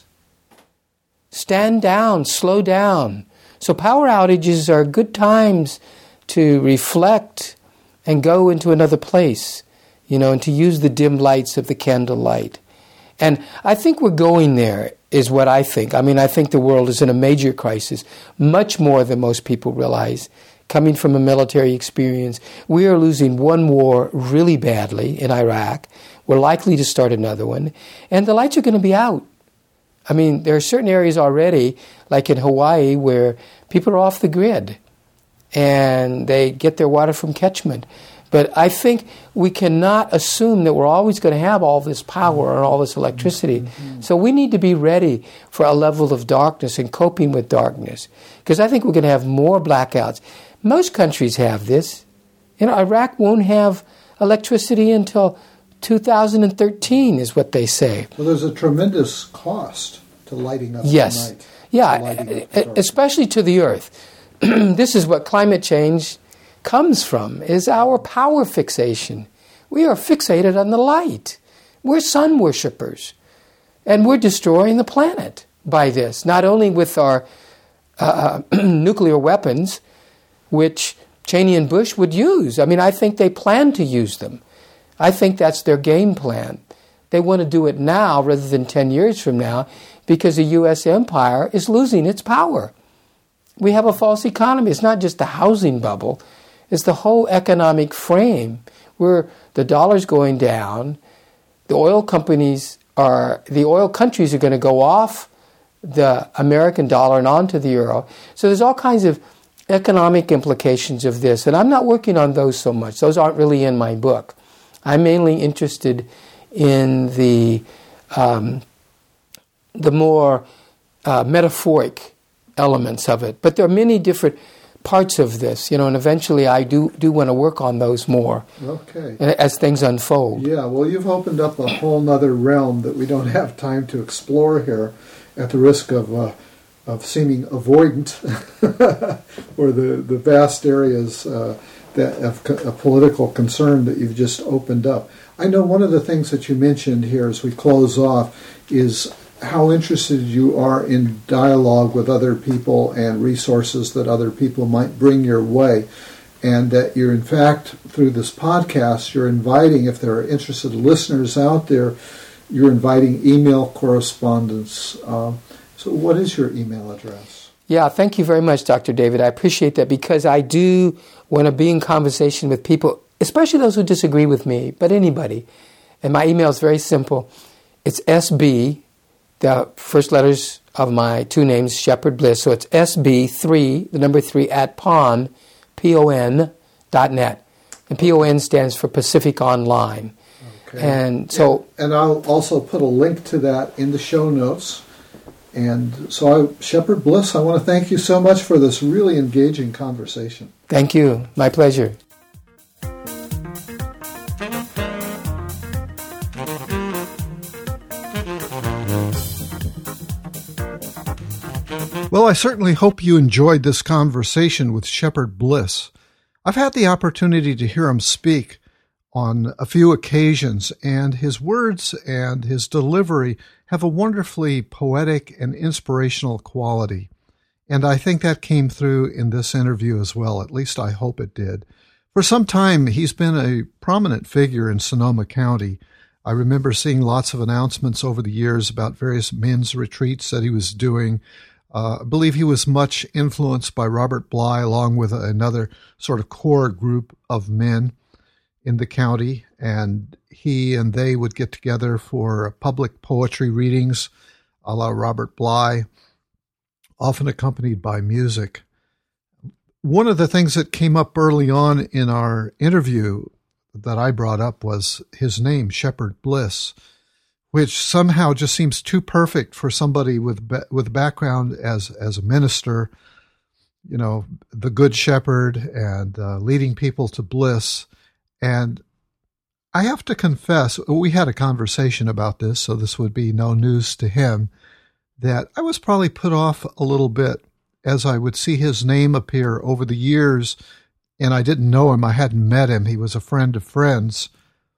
[SPEAKER 3] Stand down, slow down. So power outages are good times to reflect and go into another place, you know, and to use the dim lights of the candlelight. And I think we're going there, is what I think. I mean, I think the world is in a major crisis, much more than most people realize. Coming from a military experience, we are losing one war really badly in Iraq. We're likely to start another one. And the lights are going to be out. I mean, there are certain areas already, like in Hawaii, where people are off the grid and they get their water from catchment. But I think we cannot assume that we're always going to have all this power and all this electricity. Mm-hmm. So we need to be ready for a level of darkness and coping with darkness, because I think we're going to have more blackouts. Most countries have this. You know, Iraq won't have electricity until two thousand thirteen is what they say.
[SPEAKER 2] Well, there's a tremendous cost to lighting up
[SPEAKER 3] yes.
[SPEAKER 2] the night.
[SPEAKER 3] Yeah, especially to the earth. This is what climate change comes from, is our power fixation. We are fixated on the light. We're sun worshippers. And we're destroying the planet by this, not only with our uh, nuclear weapons, which Cheney and Bush would use. I mean, I think they plan to use them. I think that's their game plan. They want to do it now rather than ten years from now, because the U S empire is losing its power. We have a false economy. It's not just the housing bubble. It's the whole economic frame where the dollar's going down. The oil companies are, the oil countries are going to go off the American dollar and onto the euro. So there's all kinds of economic implications of this. And I'm not working on those so much. Those aren't really in my book. I'm mainly interested in the um, the more uh, metaphoric elements of it. But there are many different parts of this, you know, and eventually I do, do want to work on those more.
[SPEAKER 2] Okay.
[SPEAKER 3] As things unfold.
[SPEAKER 2] Yeah, well, you've opened up a whole nother realm that we don't have time to explore here, at the risk of uh, of seeming avoidant, or the, the vast areas uh, that of, of political concern that you've just opened up. I know one of the things that you mentioned here as we close off is how interested you are in dialogue with other people and resources that other people might bring your way. And that you're, in fact, through this podcast, you're inviting, if there are interested listeners out there, you're inviting email correspondence. Uh, so what is your email address?
[SPEAKER 3] Yeah, thank you very much, Doctor David. I appreciate that because I do want to be in conversation with people, especially those who disagree with me, but anybody. And my email is very simple. It's S B, the first letters of my two names, Shepard Bliss. So it's S B three, the number three, at pon, P O N dot net. And P O N stands for Pacific Online. Okay. And so,
[SPEAKER 2] and, and I'll also put a link to that in the show notes. And so, I, Shepard Bliss, I want to thank you so much for this really engaging conversation.
[SPEAKER 3] Thank you. My pleasure.
[SPEAKER 2] Well, I certainly hope you enjoyed this conversation with Shepard Bliss. I've had the opportunity to hear him speak on a few occasions, and his words and his delivery have a wonderfully poetic and inspirational quality. And I think that came through in this interview as well. At least I hope it did. For some time, he's been a prominent figure in Sonoma County. I remember seeing lots of announcements over the years about various men's retreats that he was doing. Uh, I believe he was much influenced by Robert Bly, along with another sort of core group of men in the county, and he and they would get together for public poetry readings, a la Robert Bly, often accompanied by music. One of the things that came up early on in our interview that I brought up was his name, Shepard Bliss, which somehow just seems too perfect for somebody with with background as as a minister, you know, the Good Shepherd and uh, leading people to bliss. And I have to confess, we had a conversation about this, so this would be no news to him, that I was probably put off a little bit as I would see his name appear over the years, and I didn't know him, I hadn't met him, he was a friend of friends.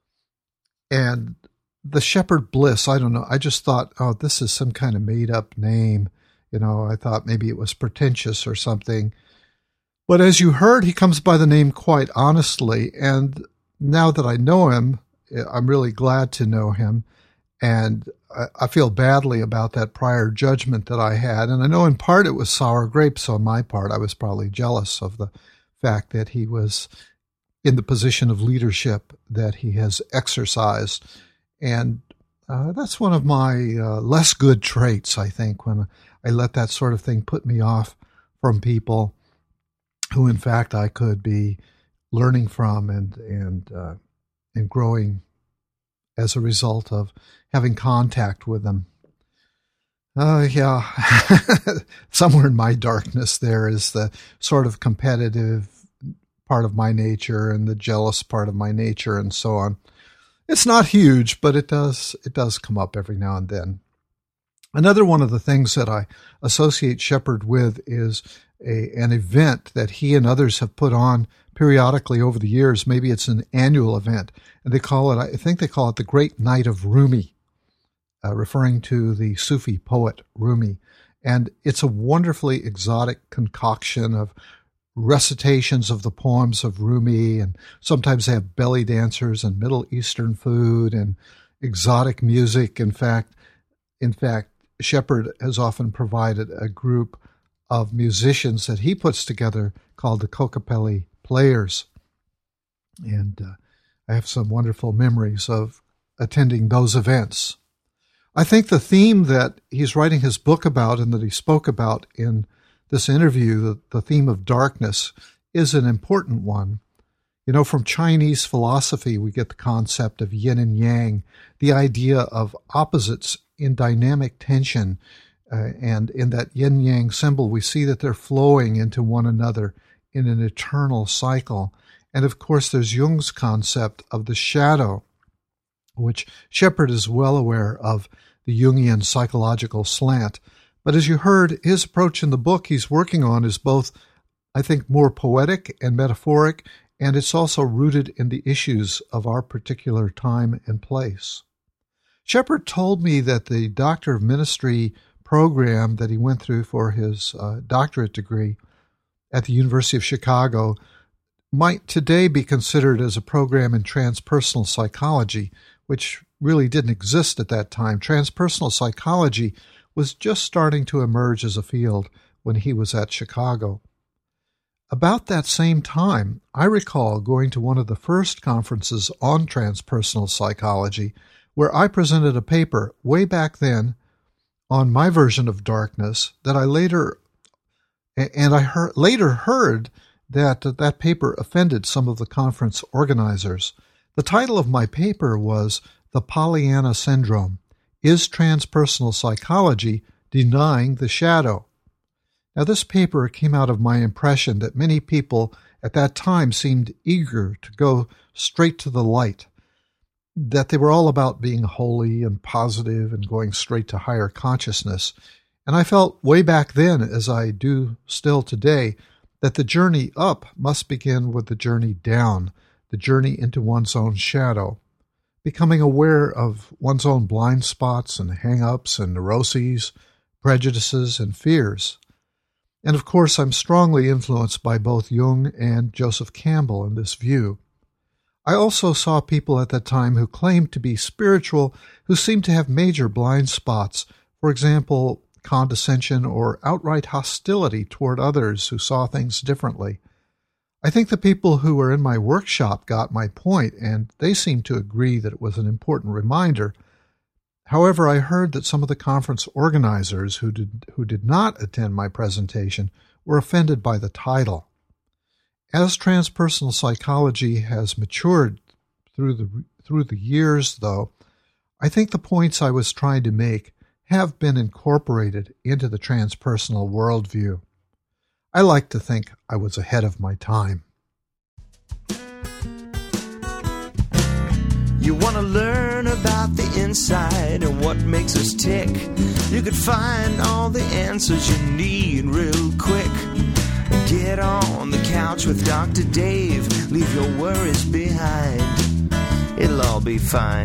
[SPEAKER 2] And the Shepard Bliss, I don't know, I just thought, oh, this is some kind of made-up name. You know, I thought maybe it was pretentious or something. But as you heard, he comes by the name quite honestly, and now that I know him, I'm really glad to know him, and I feel badly about that prior judgment that I had, and I know in part it was sour grapes on my part. I was probably jealous of the fact that he was in the position of leadership that he has exercised, and uh, that's one of my uh, less good traits, I think, when I let that sort of thing put me off from people who, in fact, I could be learning from and and uh, and growing as a result of having contact with them. Uh, yeah, somewhere in my darkness there is the sort of competitive part of my nature and the jealous part of my nature and so on. It's not huge, but it does it does come up every now and then. Another one of the things that I associate Shepard with is a, an event that he and others have put on periodically over the years. Maybe it's an annual event, and they call it, I think they call it the Great Night of Rumi, uh, referring to the Sufi poet Rumi. And it's a wonderfully exotic concoction of recitations of the poems of Rumi, and sometimes they have belly dancers and Middle Eastern food and exotic music. In fact, in fact, Shepard has often provided a group of musicians that he puts together called the Kokopelli Players. And uh, I have some wonderful memories of attending those events. I think the theme that he's writing his book about and that he spoke about in this interview, the, the theme of darkness, is an important one. You know, from Chinese philosophy, we get the concept of yin and yang, the idea of opposites in dynamic tension. Uh, and in that yin-yang symbol, we see that they're flowing into one another in an eternal cycle. And of course, there's Jung's concept of the shadow, which Shepard is well aware of the Jungian psychological slant. But as you heard, his approach in the book he's working on is both, I think, more poetic and metaphoric, and it's also rooted in the issues of our particular time and place. Shepard told me that the Doctor of Ministry program that he went through for his uh, doctorate degree at the University of Chicago might today be considered as a program in transpersonal psychology, which really didn't exist at that time. Transpersonal psychology was just starting to emerge as a field when he was at Chicago. About that same time, I recall going to one of the first conferences on transpersonal psychology, where I presented a paper way back then on my version of darkness that I later, and I heard, later heard that that paper offended some of the conference organizers. The title of my paper was The Pollyanna Syndrome: Is Transpersonal Psychology Denying the Shadow? Now, this paper came out of my impression that many people at that time seemed eager to go straight to the light, that they were all about being holy and positive and going straight to higher consciousness. And I felt way back then, as I do still today, that the journey up must begin with the journey down, the journey into one's own shadow, becoming aware of one's own blind spots and hang-ups and neuroses, prejudices and fears. And of course, I'm strongly influenced by both Jung and Joseph Campbell in this view. I also saw people at that time who claimed to be spiritual who seemed to have major blind spots, for example, condescension or outright hostility toward others who saw things differently. I think the people who were in my workshop got my point, and they seemed to agree that it was an important reminder. However, I heard that some of the conference organizers who did, who did not attend my presentation were offended by the title. As transpersonal psychology has matured through the through the years, though, I think the points I was trying to make have been incorporated into the transpersonal worldview. I like to think I was ahead of my time.
[SPEAKER 4] You want to learn about the inside and what makes us tick? You could find all the answers you need real quick. Get on the couch with Doctor Dave. Leave your worries behind. It'll all be fine.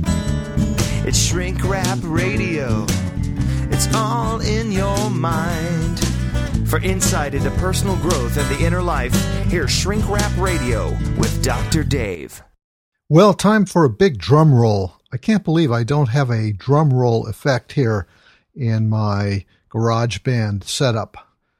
[SPEAKER 4] It's Shrink Rap Radio. It's all in your mind. For insight into personal growth and the inner life, here's Shrink Rap Radio with Doctor Dave.
[SPEAKER 2] Well, time for a big drum roll. I can't believe I don't have a drum roll effect here in my GarageBand setup.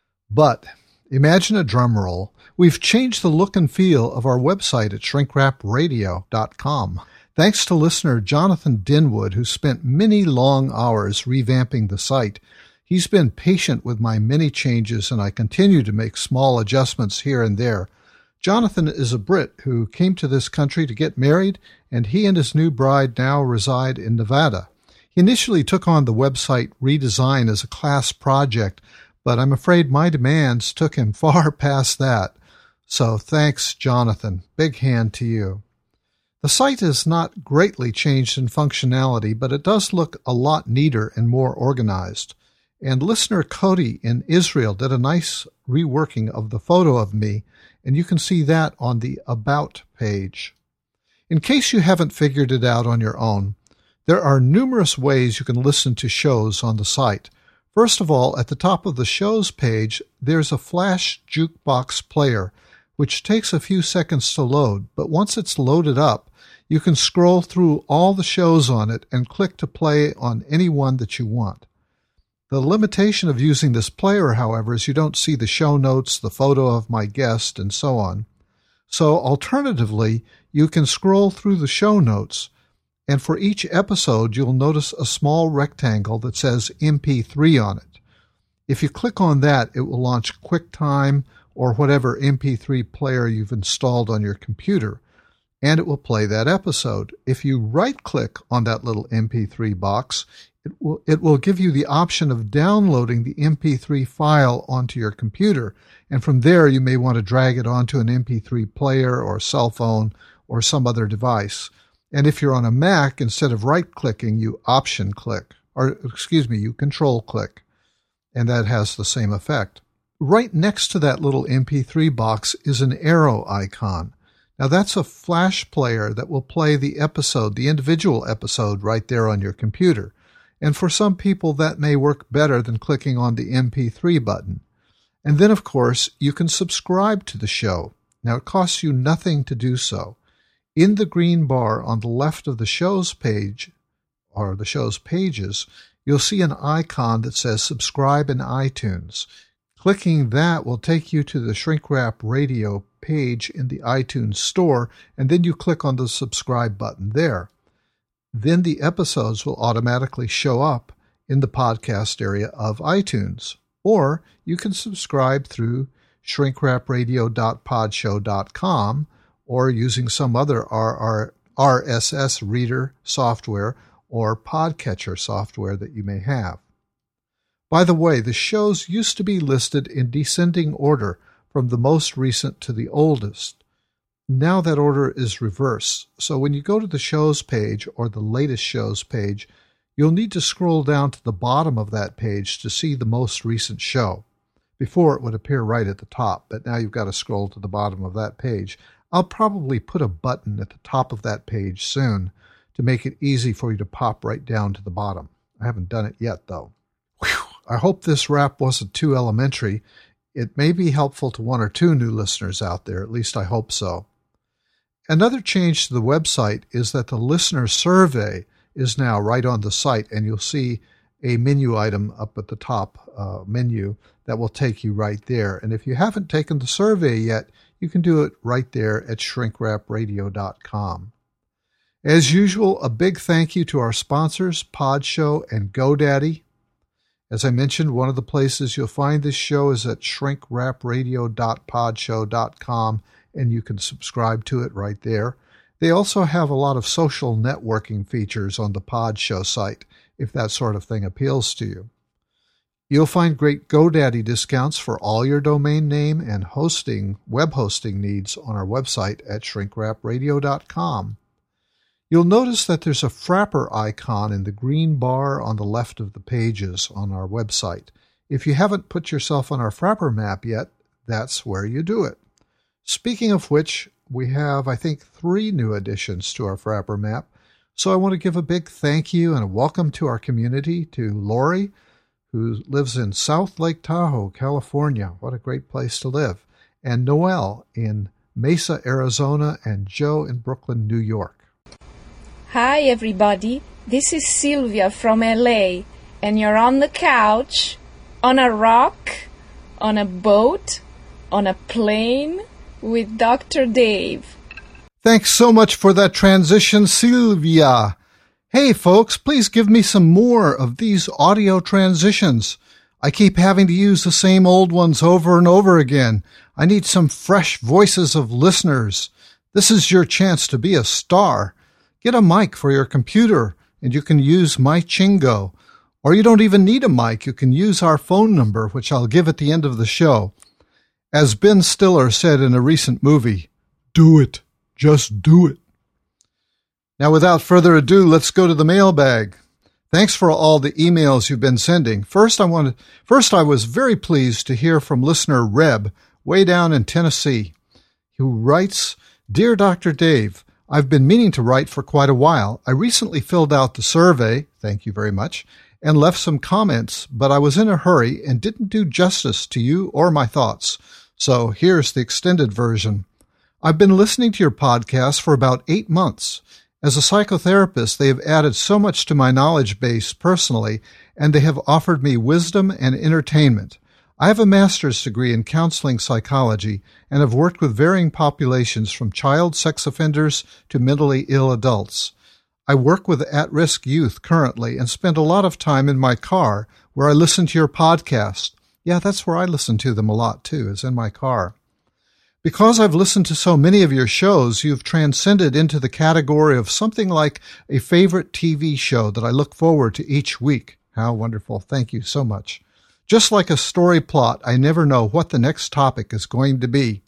[SPEAKER 2] But imagine a drum roll. We've changed the look and feel of our website at shrink rap radio dot com. Thanks to listener Jonathan Dinwood, who spent many long hours revamping the site. He's been patient with my many changes, and I continue to make small adjustments here and there. Jonathan is a Brit who came to this country to get married, and he and his new bride now reside in Nevada. He initially took on the website redesign as a class project, but I'm afraid my demands took him far past that. So thanks, Jonathan. Big hand to you. The site has not greatly changed in functionality, but it does look a lot neater and more organized. And listener Cody in Israel did a nice reworking of the photo of me, and you can see that on the About page. In case you haven't figured it out on your own, there are numerous ways you can listen to shows on the site. First of all, at the top of the shows page, there's a flash jukebox player, which takes a few seconds to load, but once it's loaded up, you can scroll through all the shows on it and click to play on any one that you want. The limitation of using this player, however, is you don't see the show notes, the photo of my guest, and so on. So alternatively, you can scroll through the show notes, and for each episode, you'll notice a small rectangle that says M P three on it. If you click on that, it will launch QuickTime or whatever M P three player you've installed on your computer, and it will play that episode. If you right-click on that little M P three box, it will, it will give you the option of downloading the M P three file onto your computer, and from there you may want to drag it onto an M P three player or cell phone or some other device. And if you're on a Mac, instead of right-clicking, you option-click, or excuse me, you control-click, and that has the same effect. Right next to that little M P three box is an arrow icon. Now, that's a flash player that will play the episode, the individual episode, right there on your computer. And for some people, that may work better than clicking on the M P three button. And then, of course, you can subscribe to the show. Now, it costs you nothing to do so. In the green bar on the left of the show's page, or the show's pages, you'll see an icon that says Subscribe in iTunes. Clicking that will take you to the Shrink Rap Radio page in the iTunes store, and then you click on the subscribe button there. Then the episodes will automatically show up in the podcast area of iTunes. Or you can subscribe through shrink rap radio dot podshow dot com or using some other R S S reader software or podcatcher software that you may have. By the way, the shows used to be listed in descending order from the most recent to the oldest. Now that order is reversed, so when you go to the shows page or the latest shows page, you'll need to scroll down to the bottom of that page to see the most recent show. Before, it would appear right at the top, but now you've got to scroll to the bottom of that page. I'll probably put a button at the top of that page soon to make it easy for you to pop right down to the bottom. I haven't done it yet, though. Whew. I hope this rap wasn't too elementary. It may be helpful to one or two new listeners out there, at least I hope so. Another change to the website is that the listener survey is now right on the site, and you'll see a menu item up at the top uh, menu that will take you right there. And if you haven't taken the survey yet, you can do it right there at shrink rap radio dot com. As usual, a big thank you to our sponsors, Podshow and GoDaddy. As I mentioned, one of the places you'll find this show is at shrink rap radio dot podshow dot com, and you can subscribe to it right there. They also have a lot of social networking features on the Podshow site, if that sort of thing appeals to you. You'll find great GoDaddy discounts for all your domain name and hosting, web hosting needs on our website at shrink rap radio dot com. You'll notice that there's a Frapper icon in the green bar on the left of the pages on our website. If you haven't put yourself on our Frapper map yet, that's where you do it. Speaking of which, we have, I think, three new additions to our Frapper map. So I want to give a big thank you and a welcome to our community to Lori, who lives in South Lake Tahoe, California. What a great place to live. And Noel in Mesa, Arizona, and Joe in Brooklyn, New York.
[SPEAKER 5] Hi everybody, this is Sylvia from L A, and you're on the couch, on a rock, on a boat, on a plane with Doctor Dave.
[SPEAKER 2] Thanks so much for that transition, Sylvia. Hey folks, please give me some more of these audio transitions. I keep having to use the same old ones over and over again. I need some fresh voices of listeners. This is your chance to be a star. Get a mic for your computer, and you can use My Chingo. Or you don't even need a mic. You can use our phone number, which I'll give at the end of the show. As Ben Stiller said in a recent movie, do it. Just do it. Now, without further ado, let's go to the mailbag. Thanks for all the emails you've been sending. First, I wanted, first, I was very pleased to hear from listener Reb, way down in Tennessee, who writes, Dear Doctor Dave, I've been meaning to write for quite a while. I recently filled out the survey, thank you very much, and left some comments, but I was in a hurry and didn't do justice to you or my thoughts. So here's the extended version. I've been listening to your podcast for about eight months. As a psychotherapist, they have added so much to my knowledge base personally, and they have offered me wisdom and entertainment. I have a master's degree in counseling psychology and have worked with varying populations from child sex offenders to mentally ill adults. I work with at-risk youth currently and spend a lot of time in my car where I listen to your podcast. Yeah, that's where I listen to them a lot too, is in my car. Because I've listened to so many of your shows, you've transcended into the category of something like a favorite T V show that I look forward to each week. How wonderful. Thank you so much. Just like a story plot, I never know what the next topic is going to be.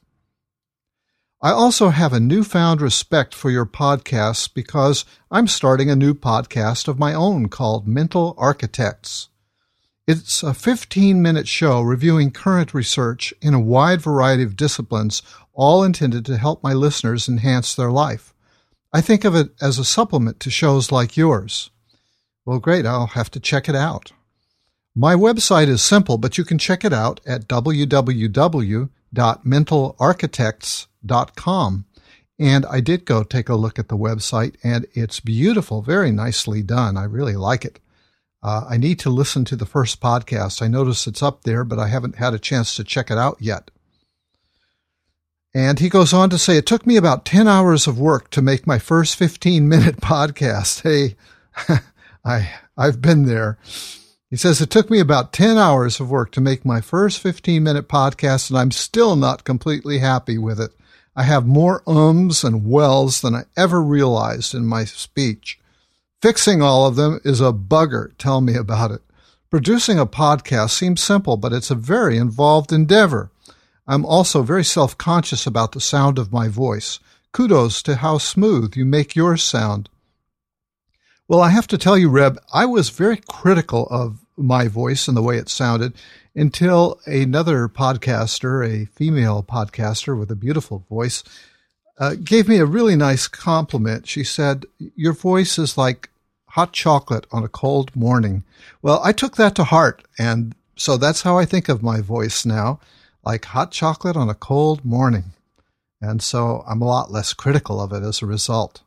[SPEAKER 2] I also have a newfound respect for your podcasts because I'm starting a new podcast of my own called Mental Architects. It's a fifteen-minute show reviewing current research in a wide variety of disciplines, all intended to help my listeners enhance their life. I think of it as a supplement to shows like yours. Well, great. I'll have to check it out. My website is simple, but you can check it out at w w w dot mental architects dot com. And I did go take a look at the website, and it's beautiful, very nicely done. I really like it. Uh, I need to listen to the first podcast. I notice it's up there, but I haven't had a chance to check it out yet. And he goes on to say, it took me about ten hours of work to make my first fifteen-minute podcast. Hey, I, I've been there. He says, it took me about ten hours of work to make my first fifteen-minute podcast, and I'm still not completely happy with it. I have more ums and wells than I ever realized in my speech. Fixing all of them is a bugger. Tell me about it. Producing a podcast seems simple, but it's a very involved endeavor. I'm also very self-conscious about the sound of my voice. Kudos to how smooth you make yours sound. Well, I have to tell you, Reb, I was very critical of my voice and the way it sounded until another podcaster, a female podcaster with a beautiful voice, uh, gave me a really nice compliment. She said, your voice is like hot chocolate on a cold morning. Well, I took that to heart, and so that's how I think of my voice now, like hot chocolate on a cold morning. And so I'm a lot less critical of it as a result.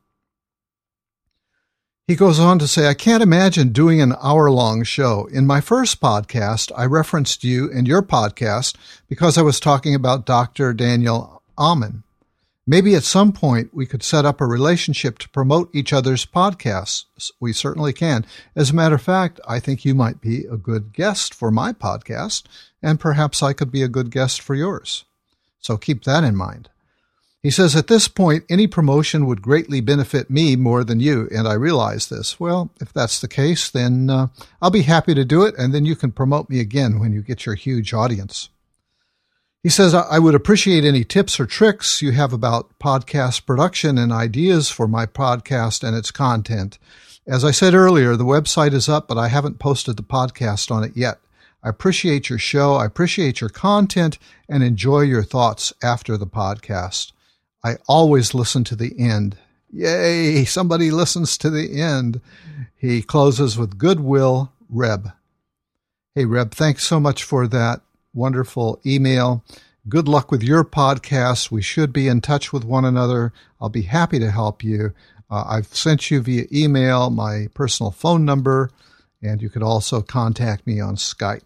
[SPEAKER 2] He goes on to say, I can't imagine doing an hour-long show. In my first podcast, I referenced you and your podcast because I was talking about Doctor Daniel Amen. Maybe at some point we could set up a relationship to promote each other's podcasts. We certainly can. As a matter of fact, I think you might be a good guest for my podcast, and perhaps I could be a good guest for yours. So keep that in mind. He says, at this point, any promotion would greatly benefit me more than you, and I realize this. Well, if that's the case, then uh, I'll be happy to do it, and then you can promote me again when you get your huge audience. He says, I would appreciate any tips or tricks you have about podcast production and ideas for my podcast and its content. As I said earlier, the website is up, but I haven't posted the podcast on it yet. I appreciate your show, I appreciate your content, and enjoy your thoughts after the podcast. I always listen to the end. Yay, somebody listens to the end. He closes with goodwill, Reb. Hey, Reb, thanks so much for that wonderful email. Good luck with your podcast. We should be in touch with one another. I'll be happy to help you. Uh, I've sent you via email my personal phone number, and you could also contact me on Skype.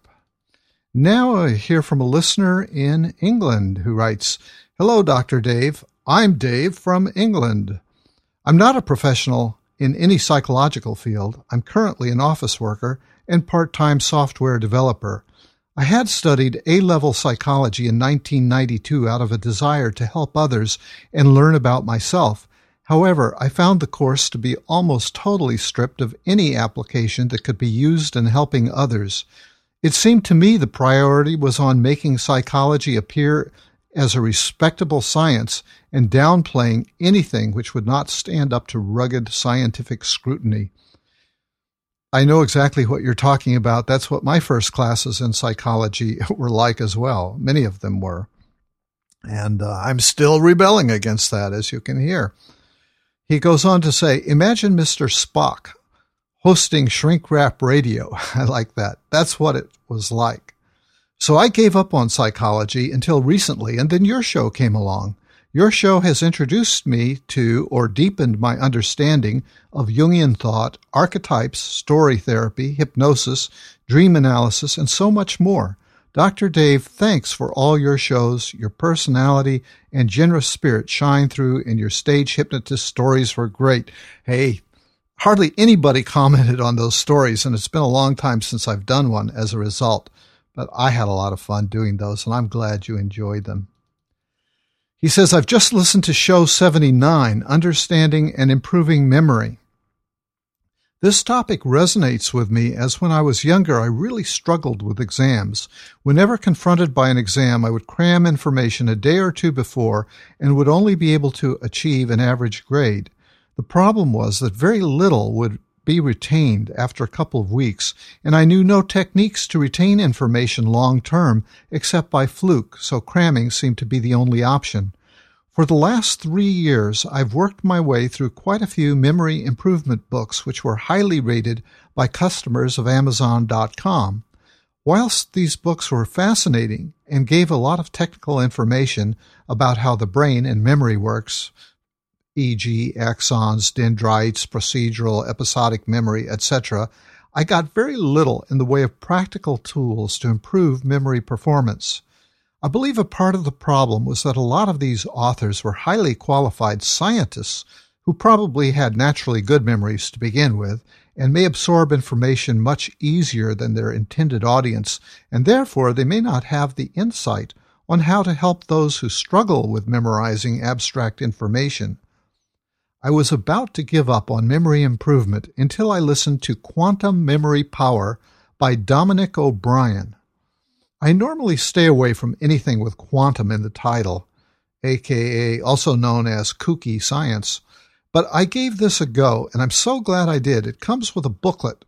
[SPEAKER 2] Now I hear from a listener in England who writes, hello, Doctor Dave. I'm Dave from England. I'm not a professional in any psychological field. I'm currently an office worker and part-time software developer. I had studied A-level psychology in nineteen ninety-two out of a desire to help others and learn about myself. However, I found the course to be almost totally stripped of any application that could be used in helping others. It seemed to me the priority was on making psychology appear as a respectable science and downplaying anything which would not stand up to rugged scientific scrutiny. I know exactly what you're talking about. That's what my first classes in psychology were like as well. Many of them were. And uh, I'm still rebelling against that, as you can hear. He goes on to say, imagine Mister Spock hosting Shrink Wrap Radio. I like that. That's what it was like. So I gave up on psychology until recently, and then your show came along. Your show has introduced me to or deepened my understanding of Jungian thought, archetypes, story therapy, hypnosis, dream analysis, and so much more. Doctor Dave, thanks for all your shows. Your personality and generous spirit shine through, and your stage hypnotist stories were great. Hey, hardly anybody commented on those stories, and it's been a long time since I've done one as a result. But I had a lot of fun doing those, and I'm glad you enjoyed them. He says, I've just listened to show seventy-nine, Understanding and Improving Memory. This topic resonates with me as when I was younger, I really struggled with exams. Whenever confronted by an exam, I would cram information a day or two before and would only be able to achieve an average grade. The problem was that very little would be retained after a couple of weeks, and I knew no techniques to retain information long-term except by fluke, so cramming seemed to be the only option. For the last three years, I've worked my way through quite a few memory improvement books which were highly rated by customers of Amazon dot com. Whilst these books were fascinating and gave a lot of technical information about how the brain and memory works, for example axons, dendrites, procedural, episodic memory, et cetera, I got very little in the way of practical tools to improve memory performance. I believe a part of the problem was that a lot of these authors were highly qualified scientists who probably had naturally good memories to begin with and may absorb information much easier than their intended audience, and therefore they may not have the insight on how to help those who struggle with memorizing abstract information. I was about to give up on memory improvement until I listened to Quantum Memory Power by Dominic O'Brien. I normally stay away from anything with quantum in the title, aka also known as kooky science, but I gave this a go, and I'm so glad I did. It comes with a booklet.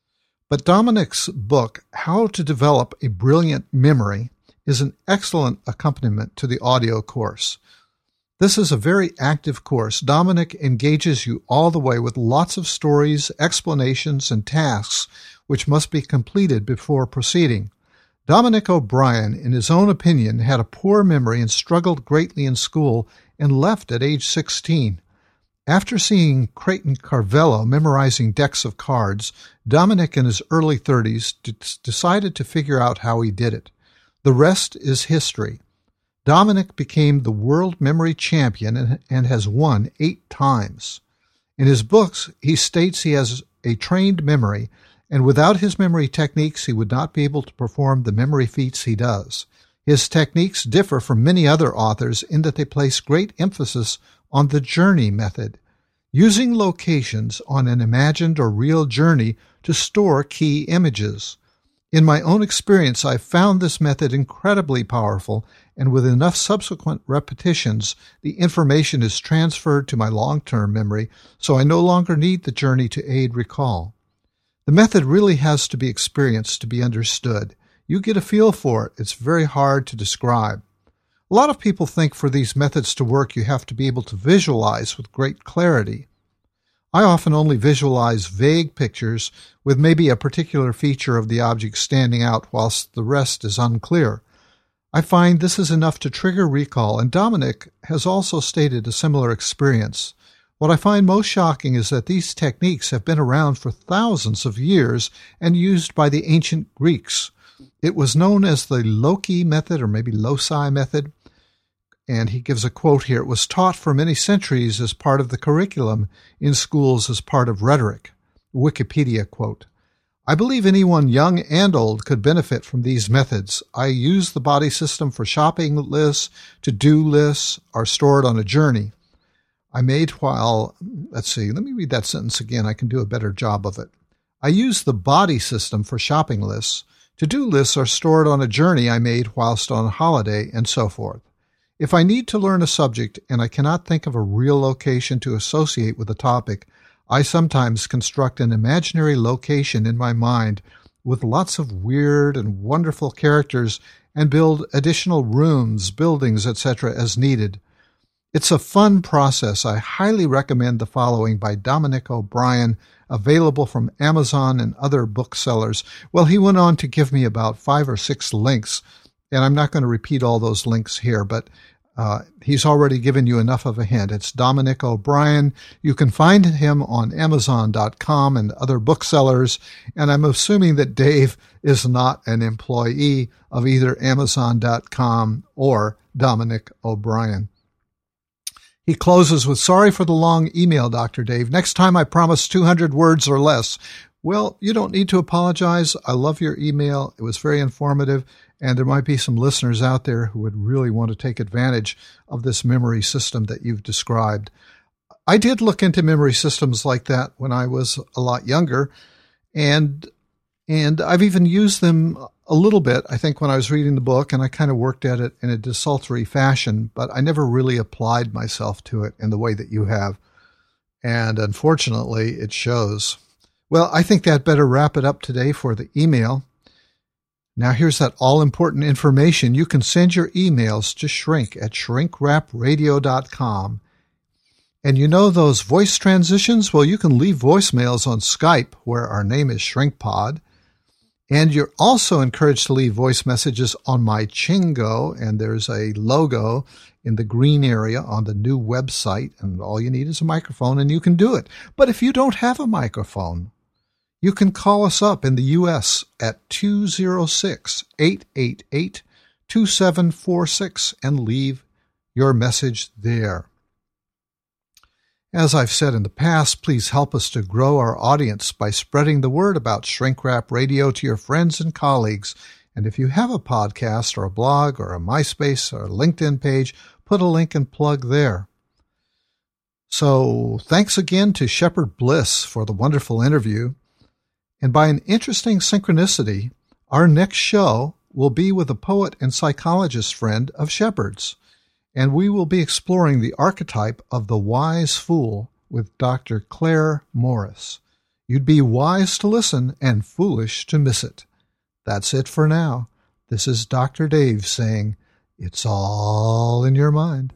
[SPEAKER 2] But Dominic's book, How to Develop a Brilliant Memory, is an excellent accompaniment to the audio course. This is a very active course. Dominic engages you all the way with lots of stories, explanations, and tasks which must be completed before proceeding. Dominic O'Brien, in his own opinion, had a poor memory and struggled greatly in school and left at age sixteen. After seeing Creighton Carvello memorizing decks of cards, Dominic in his early thirties d- decided to figure out how he did it. The rest is history. Dominic became the world memory champion and, and has won eight times. In his books, he states he has a trained memory, and without his memory techniques, he would not be able to perform the memory feats he does. His techniques differ from many other authors in that they place great emphasis on the journey method, using locations on an imagined or real journey to store key images. In my own experience, I've found this method incredibly powerful, and with enough subsequent repetitions, the information is transferred to my long-term memory, so I no longer need the journey to aid recall. The method really has to be experienced to be understood. You get a feel for it. It's very hard to describe. A lot of people think for these methods to work, you have to be able to visualize with great clarity. I often only visualize vague pictures with maybe a particular feature of the object standing out whilst the rest is unclear. I find this is enough to trigger recall, and Dominic has also stated a similar experience. What I find most shocking is that these techniques have been around for thousands of years and used by the ancient Greeks. It was known as the Loci method, or maybe loci method, and he gives a quote here. It was taught for many centuries as part of the curriculum in schools as part of rhetoric. Wikipedia quote. I believe anyone young and old could benefit from these methods. I use the body system for shopping lists, to-do lists, are stored on a journey. I made while, let's see, let me read that sentence again. I can do a better job of it. I use the body system for shopping lists. To-do lists are stored on a journey I made whilst on holiday, and so forth. If I need to learn a subject and I cannot think of a real location to associate with a topic, I sometimes construct an imaginary location in my mind with lots of weird and wonderful characters and build additional rooms, buildings, et cetera as needed. It's a fun process. I highly recommend the following by Dominic O'Brien, available from Amazon and other booksellers. Well, he went on to give me about five or six links, and I'm not going to repeat all those links here, but uh, he's already given you enough of a hint. It's Dominic O'Brien. You can find him on Amazon dot com and other booksellers, and I'm assuming that Dave is not an employee of either Amazon dot com or Dominic O'Brien. He closes with, sorry for the long email, Doctor Dave. Next time I promise two hundred words or less. Well, you don't need to apologize. I love your email. It was very informative, and there might be some listeners out there who would really want to take advantage of this memory system that you've described. I did look into memory systems like that when I was a lot younger, and and I've even used them a little bit, I think, when I was reading the book, and I kind of worked at it in a desultory fashion, but I never really applied myself to it in the way that you have. And unfortunately, it shows. Well, I think that better wrap it up today for the email. Now here's that all-important information. You can send your emails to Shrink at shrink rap radio dot com. And you know those voice transitions? Well, you can leave voicemails on Skype, where our name is ShrinkPod. And you're also encouraged to leave voice messages on my Chingo, and there's a logo in the green area on the new website, and all you need is a microphone, and you can do it. But if you don't have a microphone, you can call us up in the U S at two oh six, eight eight eight, two seven four six and leave your message there. As I've said in the past, please help us to grow our audience by spreading the word about Shrink Rap Radio to your friends and colleagues. And if you have a podcast or a blog or a MySpace or a LinkedIn page, put a link and plug there. So thanks again to Shepard Bliss for the wonderful interview. And by an interesting synchronicity, our next show will be with a poet and psychologist friend of Shepard's, and we will be exploring the archetype of the wise fool with Doctor Claire Morris. You'd be wise to listen and foolish to miss it. That's it for now. This is Doctor Dave saying, it's all in your mind.